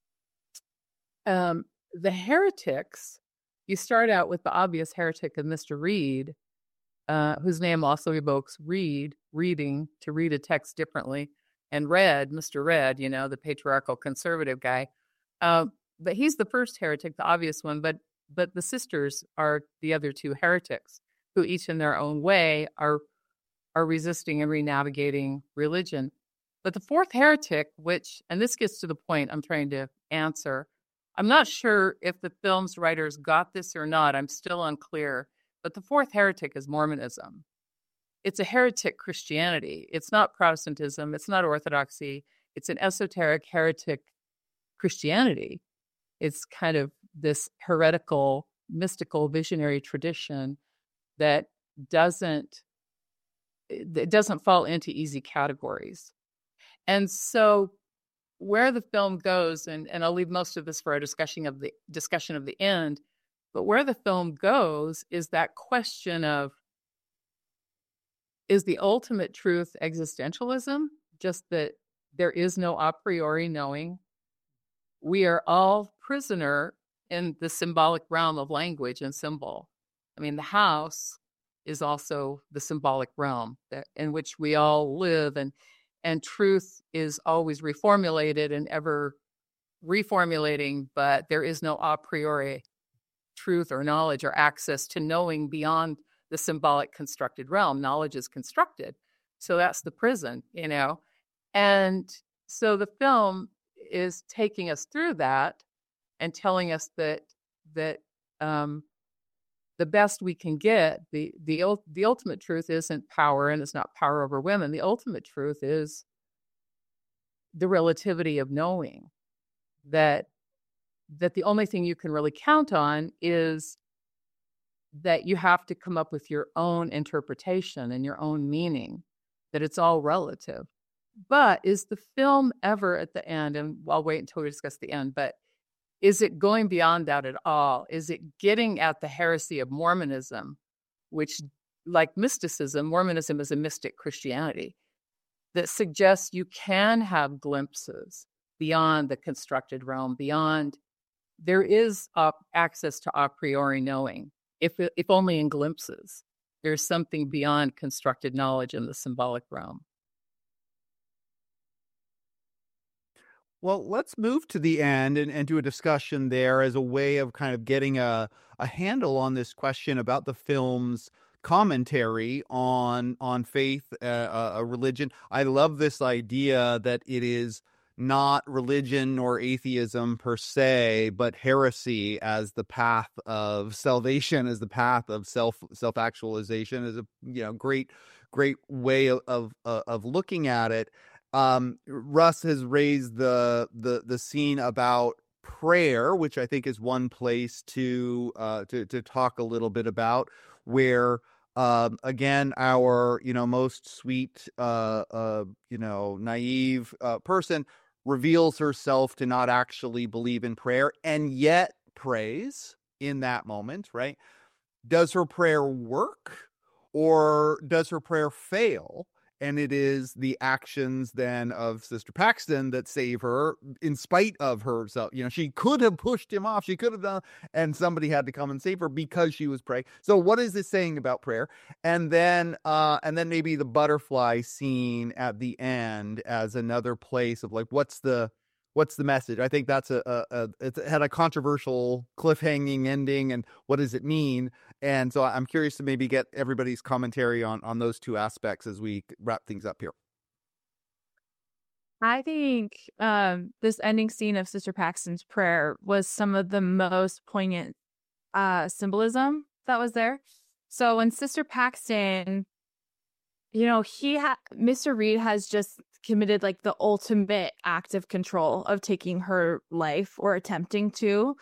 um, the heretics, you start out with the obvious heretic of Mister Reed, uh, whose name also evokes read, reading, to read a text differently, and Red, Mister Red, you know, the patriarchal conservative guy. Uh, but he's the first heretic, the obvious one. But but the sisters are the other two heretics, who each in their own way are are resisting and re-navigating religion. But the fourth heretic, which, and this gets to the point I'm trying to answer, I'm not sure if the film's writers got this or not. I'm still unclear. But the fourth heretic is Mormonism. It's a heretic Christianity. It's not Protestantism. It's not Orthodoxy. It's an esoteric heretic Christianity. It's kind of this heretical, mystical, visionary tradition that doesn't it doesn't fall into easy categories. And so where the film goes, and, and I'll leave most of this for our discussion of the discussion of the end, but where the film goes is that question of, is the ultimate truth existentialism? Just that there is no a priori knowing. We are all prisoner in the symbolic realm of language and symbol. I mean, the house is also the symbolic realm that, in which we all live, and and truth is always reformulated and ever reformulating, but there is no a priori truth or knowledge or access to knowing beyond the symbolic constructed realm. Knowledge is constructed. So that's the prison, you know. And so the film is taking us through that and telling us that that um, the best we can get, the the the ultimate truth isn't power, and it's not power over women. The ultimate truth is the relativity of knowing that that the only thing you can really count on is that you have to come up with your own interpretation and your own meaning, that it's all relative. But is the film ever at the end, and I'll wait until we discuss the end, but is it going beyond that at all? Is it getting at the heresy of Mormonism, which, like mysticism, Mormonism is a mystic Christianity that suggests you can have glimpses beyond the constructed realm, beyond, there is uh, access to a priori knowing, if, if only in glimpses. There's something beyond constructed knowledge in the symbolic realm. Well, let's move to the end and, and do a discussion there as a way of kind of getting a, a handle on this question about the film's commentary on on faith, uh, a religion. I love this idea that it is not religion or atheism per se, but heresy as the path of salvation, as the path of self self actualization, is a you know great great way of of, of looking at it. Um, Russ has raised the the the scene about prayer, which I think is one place to uh, to to talk a little bit about, where um, again our you know most sweet uh, uh, you know naive uh, person reveals herself to not actually believe in prayer, and yet prays in that moment. Right? Does her prayer work, or does her prayer fail? And it is the actions then of Sister Paxton that save her in spite of herself. You know, she could have pushed him off. She could have done, and somebody had to come and save her because she was praying. So what is this saying about prayer? And then, uh, and then maybe the butterfly scene at the end as another place of like, what's the, what's the message? I think that's a, a, a it had a controversial cliffhanging ending, and what does it mean? And so I'm curious to maybe get everybody's commentary on, on those two aspects as we wrap things up here. I think um, this ending scene of Sister Paxton's prayer was some of the most poignant uh, symbolism that was there. So when Sister Paxton, you know, he ha- Mister Reed has just committed like the ultimate act of control of taking her life, or attempting to.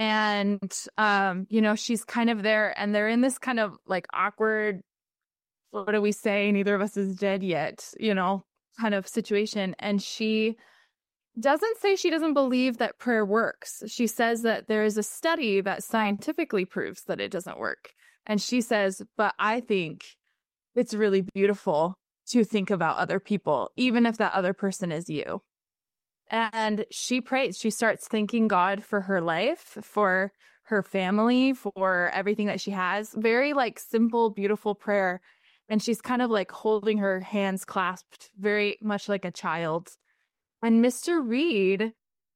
And, um, you know, she's kind of there, and they're in this kind of like awkward what do we say? Neither of us is dead yet, you know, kind of situation. And she doesn't say she doesn't believe that prayer works. She says that there is a study that scientifically proves that it doesn't work. And she says, but I think it's really beautiful to think about other people, even if that other person is you. And she prays. She starts thanking God for her life, for her family, for everything that she has. Very like simple, beautiful prayer. And she's kind of like holding her hands clasped, very much like a child. And Mister Reed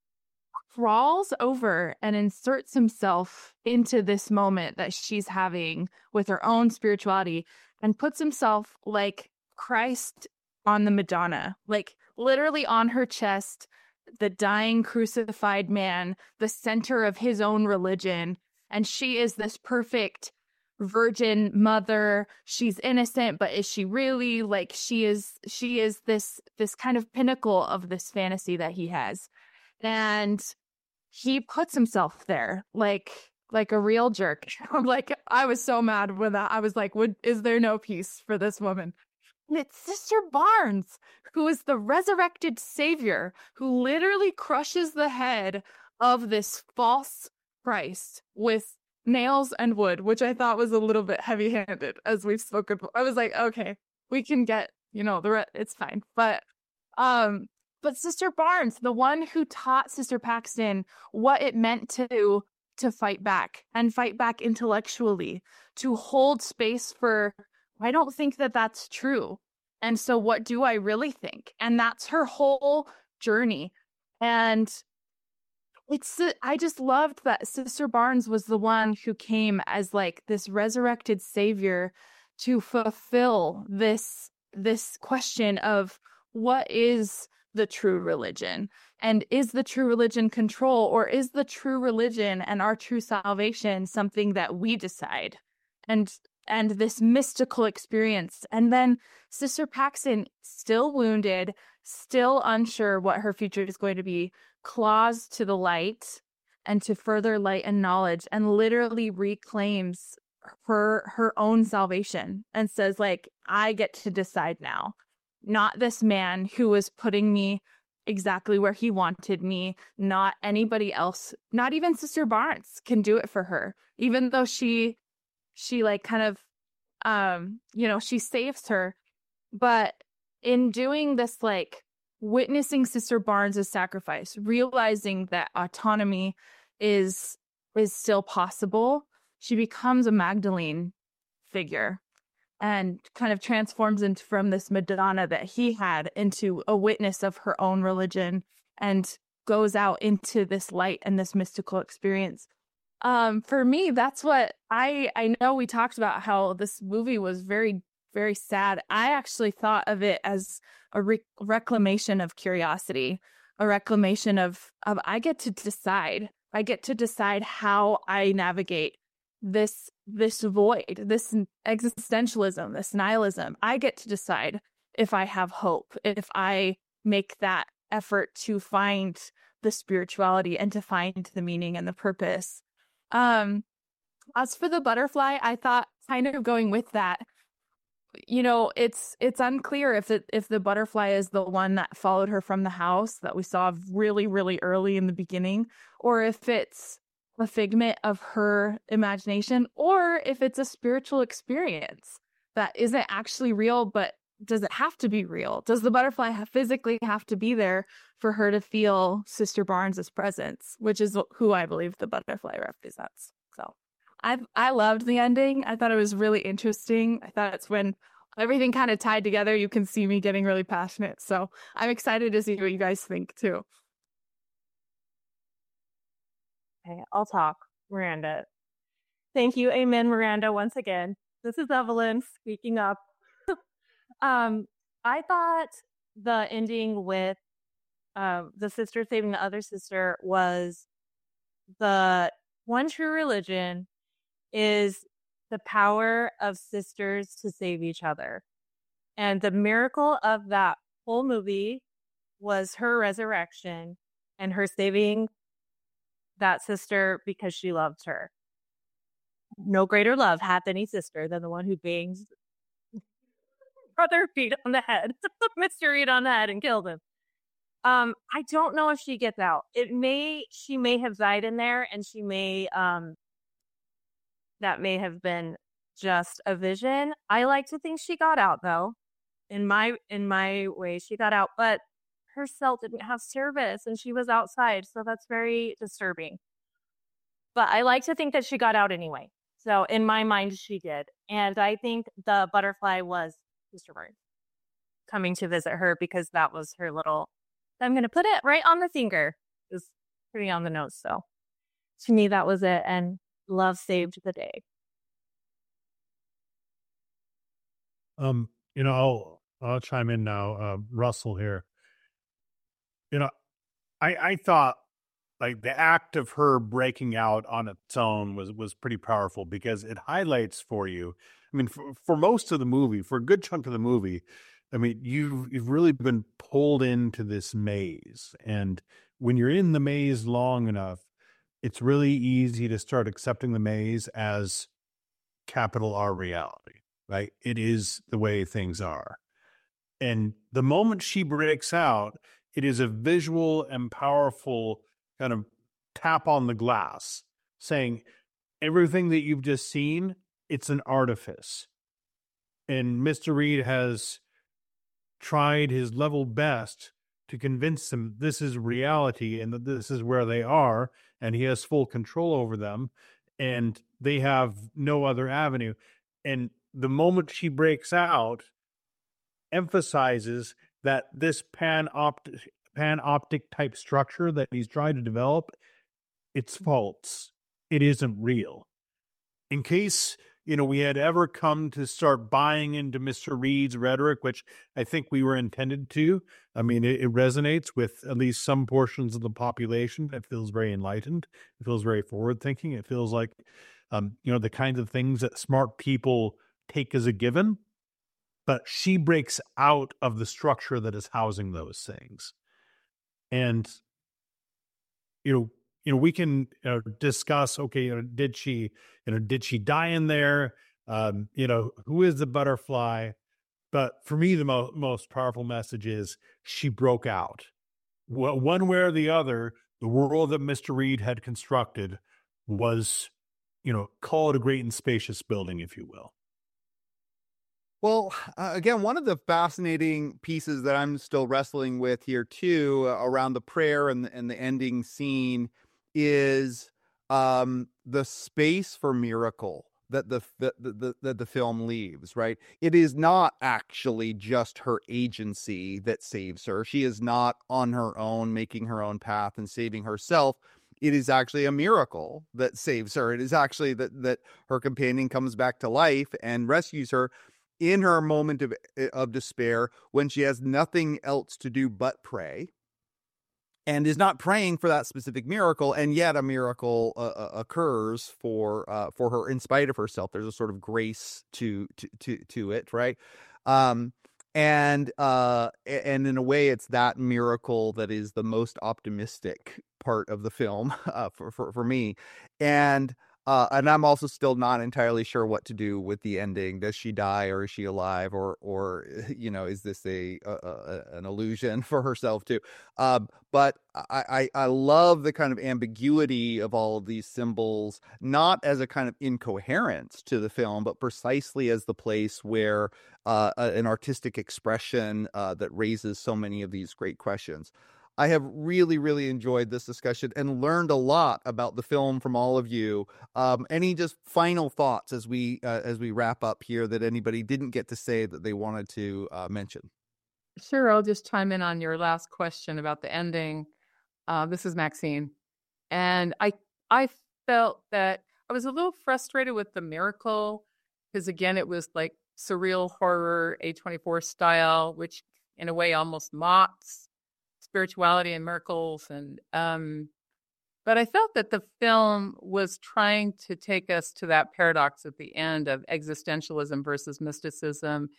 crawls over and inserts himself into this moment that she's having with her own spirituality and puts himself like Christ on the Madonna, like literally on her chest, the dying crucified man, the center of his own religion. And she is this perfect virgin mother. She's innocent, but is she really? Like she is, she is this, this kind of pinnacle of this fantasy that he has. And he puts himself there like, like a real jerk. I'm like, I was so mad with that. I was like, would, is there no peace for this woman? And it's Sister Barnes, who is the resurrected savior, who literally crushes the head of this false Christ with nails and wood, which I thought was a little bit heavy-handed, as we've spoken. I was like, okay, we can get, you know, the re- it's fine. But, um, but Sister Barnes, the one who taught Sister Paxton what it meant to to fight back and fight back intellectually, to hold space for, I don't think that that's true. And so what do I really think? And that's her whole journey. And it's, I just loved that Sister Barnes was the one who came as like this resurrected savior to fulfill this, this question of what is the true religion? And is the true religion control, or is the true religion and our true salvation something that we decide? And and this mystical experience. And then Sister Paxton, still wounded, still unsure what her future is going to be, claws to the light and to further light and knowledge, and literally reclaims her her own salvation and says, like, I get to decide now. Not this man who was putting me exactly where he wanted me, not anybody else, not even Sister Barnes can do it for her, even though she she like kind of um you know, she saves her. But in doing this, like witnessing Sister Barnes's sacrifice, realizing that autonomy is is still possible, she becomes a Magdalene figure and kind of transforms into from this Madonna that he had into a witness of her own religion, and goes out into this light and this mystical experience. Um, for me, that's what I, I know we talked about how this movie was very, very sad. I actually thought of it as a re- reclamation of curiosity, a reclamation of, of, I get to decide, I get to decide how I navigate this, this void, this existentialism, this nihilism. I get to decide if I have hope, if I make that effort to find the spirituality and to find the meaning and the purpose. Um, as for the butterfly, I thought kind of going with that, you know, it's it's unclear if it, if the butterfly is the one that followed her from the house that we saw really, really early in the beginning, or if it's a figment of her imagination, or if it's a spiritual experience that isn't actually real. But does it have to be real? Does the butterfly have, physically have to be there for her to feel Sister Barnes's presence, which is who I believe the butterfly represents? So I I loved the ending. I thought it was really interesting. I thought it's when everything kind of tied together. You can see me getting really passionate. So I'm excited to see what you guys think too. Okay, I'll talk. Miranda. Thank you. Amen, Miranda, once again. This is Evelyn speaking up. um, I thought the ending with um, the sister saving the other sister was the one true religion is the power of sisters to save each other. And the miracle of that whole movie was her resurrection and her saving that sister because she loved her. No greater love hath any sister than the one who bangs brother Reed on the head, Mister Reed on the head, and killed him. Um, I don't know if she gets out. It may, she may have died in there, and she may, um, that may have been just a vision. I like to think she got out, though. In my in my way, she got out, but her cell didn't have service, and she was outside, so that's very disturbing. But I like to think that she got out anyway. So in my mind, she did, and I think the butterfly was Mister Burns coming to visit her because that was her little. I'm going to put it right on the finger. It's pretty on the nose. So to me, that was it, and love saved the day. Um, you know, I'll I'll chime in now. Uh, Russell here. You know, I I thought like the act of her breaking out on its own was was pretty powerful because it highlights for you. I mean, for, for most of the movie, for a good chunk of the movie, I mean, you've you've really been pulled into this maze, and when you're in the maze long enough, it's really easy to start accepting the maze as capital R reality, right? It is the way things are. And the moment she breaks out, it is a visual and powerful kind of tap on the glass saying, everything that you've just seen, it's an artifice. And Mister Reed has tried his level best to convince them this is reality and that this is where they are, and he has full control over them, and they have no other avenue. And the moment she breaks out emphasizes that this panoptic panoptic type structure that he's trying to develop, it's false. It isn't real. In case, you know, we had ever come to start buying into Mister Reed's rhetoric, which I think we were intended to. I mean, it, it resonates with at least some portions of the population. It feels very enlightened. It feels very forward thinking. It feels like, um, you know, the kinds of things that smart people take as a given. But she breaks out of the structure that is housing those things. And, you know, you know, we can uh, discuss, okay, you know, did she, you know, did she die in there? Um, you know, who is the butterfly? But for me, the mo- most powerful message is she broke out. Well, one way or the other, the world that Mister Reed had constructed was, you know, call it a great and spacious building, if you will. Well, uh, again, one of the fascinating pieces that I'm still wrestling with here too, uh, around the prayer and the, and the ending scene, is um, the space for miracle that the that the, the that the film leaves. Right, it is not actually just her agency that saves her. She is not on her own, making her own path and saving herself. It is actually a miracle that saves her. It is actually that that her companion comes back to life and rescues her in her moment of of despair, when she has nothing else to do but pray, and is not praying for that specific miracle, and yet a miracle uh, occurs for uh, for her in spite of herself. There's a sort of grace to to to, to it, right? Um, and uh, and in a way, it's that miracle that is the most optimistic part of the film uh, for, for for me, and. Uh, and I'm also still not entirely sure what to do with the ending. Does she die, or is she alive, or, or you know, is this a, a, a an illusion for herself too? Um, but I, I I love the kind of ambiguity of all of these symbols, not as a kind of incoherence to the film, but precisely as the place where uh, an artistic expression uh, that raises so many of these great questions. I have really, really enjoyed this discussion and learned a lot about the film from all of you. Um, any just final thoughts as we uh, as we wrap up here that anybody didn't get to say that they wanted to uh, mention? Sure, I'll just chime in on your last question about the ending. Uh, this is Maxine, and I I felt that I was a little frustrated with the miracle because again, it was like surreal horror A twenty-four style, which in a way almost mocks spirituality and miracles. And um but I felt that the film was trying to take us to that paradox at the end of existentialism versus mysticism,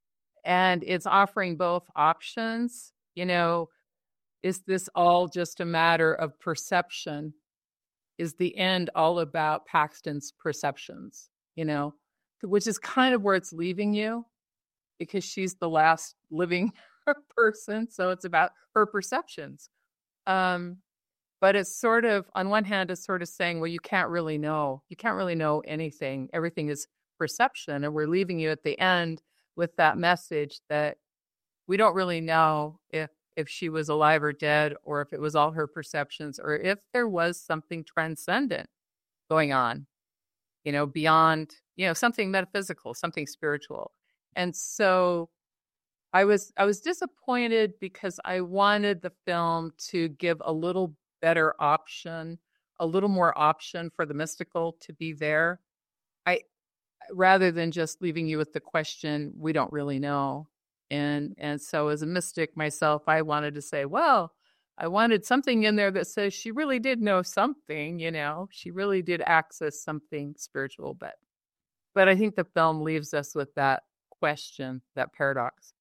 and it's offering both options. You know, is this all just a matter of perception? Is the end all about Paxton's perceptions? You know, which is kind of where it's leaving you. because she's the last living person. So it's about her perceptions. Um, but it's sort of, on one hand, it's sort of saying, well, you can't really know. You can't really know anything. Everything is perception. And we're leaving you at the end with that message that we don't really know if if she was alive or dead, or if it was all her perceptions, or if there was something transcendent going on, you know, beyond, you know, something metaphysical, something spiritual. And so I was I was disappointed because I wanted the film to give a little better option, a little more option for the mystical to be there. I rather than just leaving you with the question, we don't really know. And and so as a mystic myself, I wanted to say, well, I wanted something in there that says she really did know something, you know, she really did access something spiritual. But but I think the film leaves us with that question, that paradox.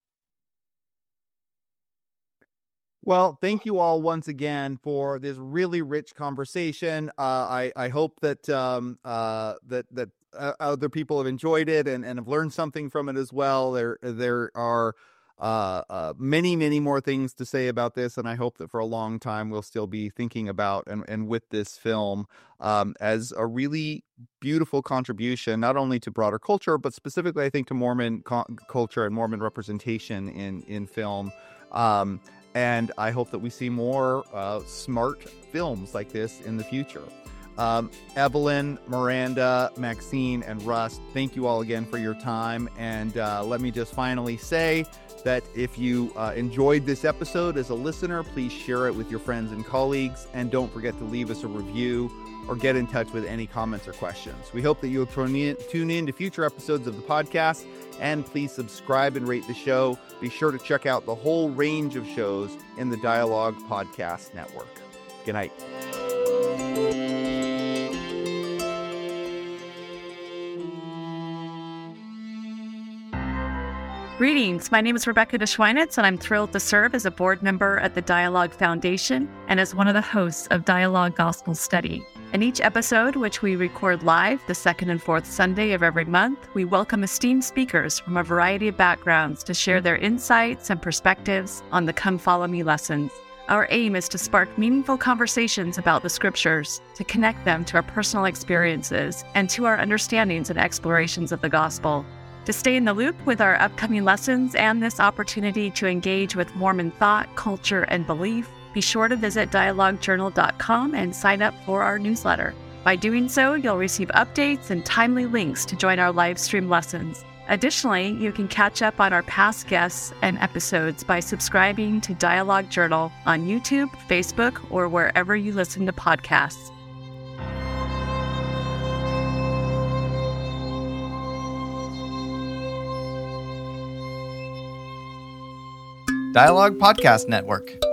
Well, thank you all once again for this really rich conversation. Uh, I I hope that um, uh, that that uh, other people have enjoyed it and, and have learned something from it as well. There there are uh, uh, many many more things to say about this, and I hope that for a long time we'll still be thinking about and and with this film um, as a really beautiful contribution, not only to broader culture, but specifically I think to Mormon co- culture and Mormon representation in in film. Um, And I hope that we see more uh, smart films like this in the future. Um, Evelyn, Miranda, Maxine, and Russ, thank you all again for your time. And uh, let me just finally say that if you uh, enjoyed this episode as a listener, please share it with your friends and colleagues. And don't forget to leave us a review or get in touch with any comments or questions. We hope that you'll tune in, tune in to future episodes of the podcast. And please subscribe and rate the show. Be sure to check out the whole range of shows in the Dialogue Podcast Network. Good night. Greetings. My name is Rebecca DeSchweinitz, and I'm thrilled to serve as a board member at the Dialogue Foundation and as one of the hosts of Dialogue Gospel Study. In each episode, which we record live the second and fourth Sunday of every month, we welcome esteemed speakers from a variety of backgrounds to share their insights and perspectives on the Come Follow Me lessons. Our aim is to spark meaningful conversations about the scriptures, to connect them to our personal experiences and to our understandings and explorations of the gospel. To stay in the loop with our upcoming lessons and this opportunity to engage with Mormon thought, culture, and belief, be sure to visit dialogue journal dot com and sign up for our newsletter. By doing so, you'll receive updates and timely links to join our live stream lessons. Additionally, you can catch up on our past guests and episodes by subscribing to Dialogue Journal on YouTube, Facebook, or wherever you listen to podcasts. Dialogue Podcast Network.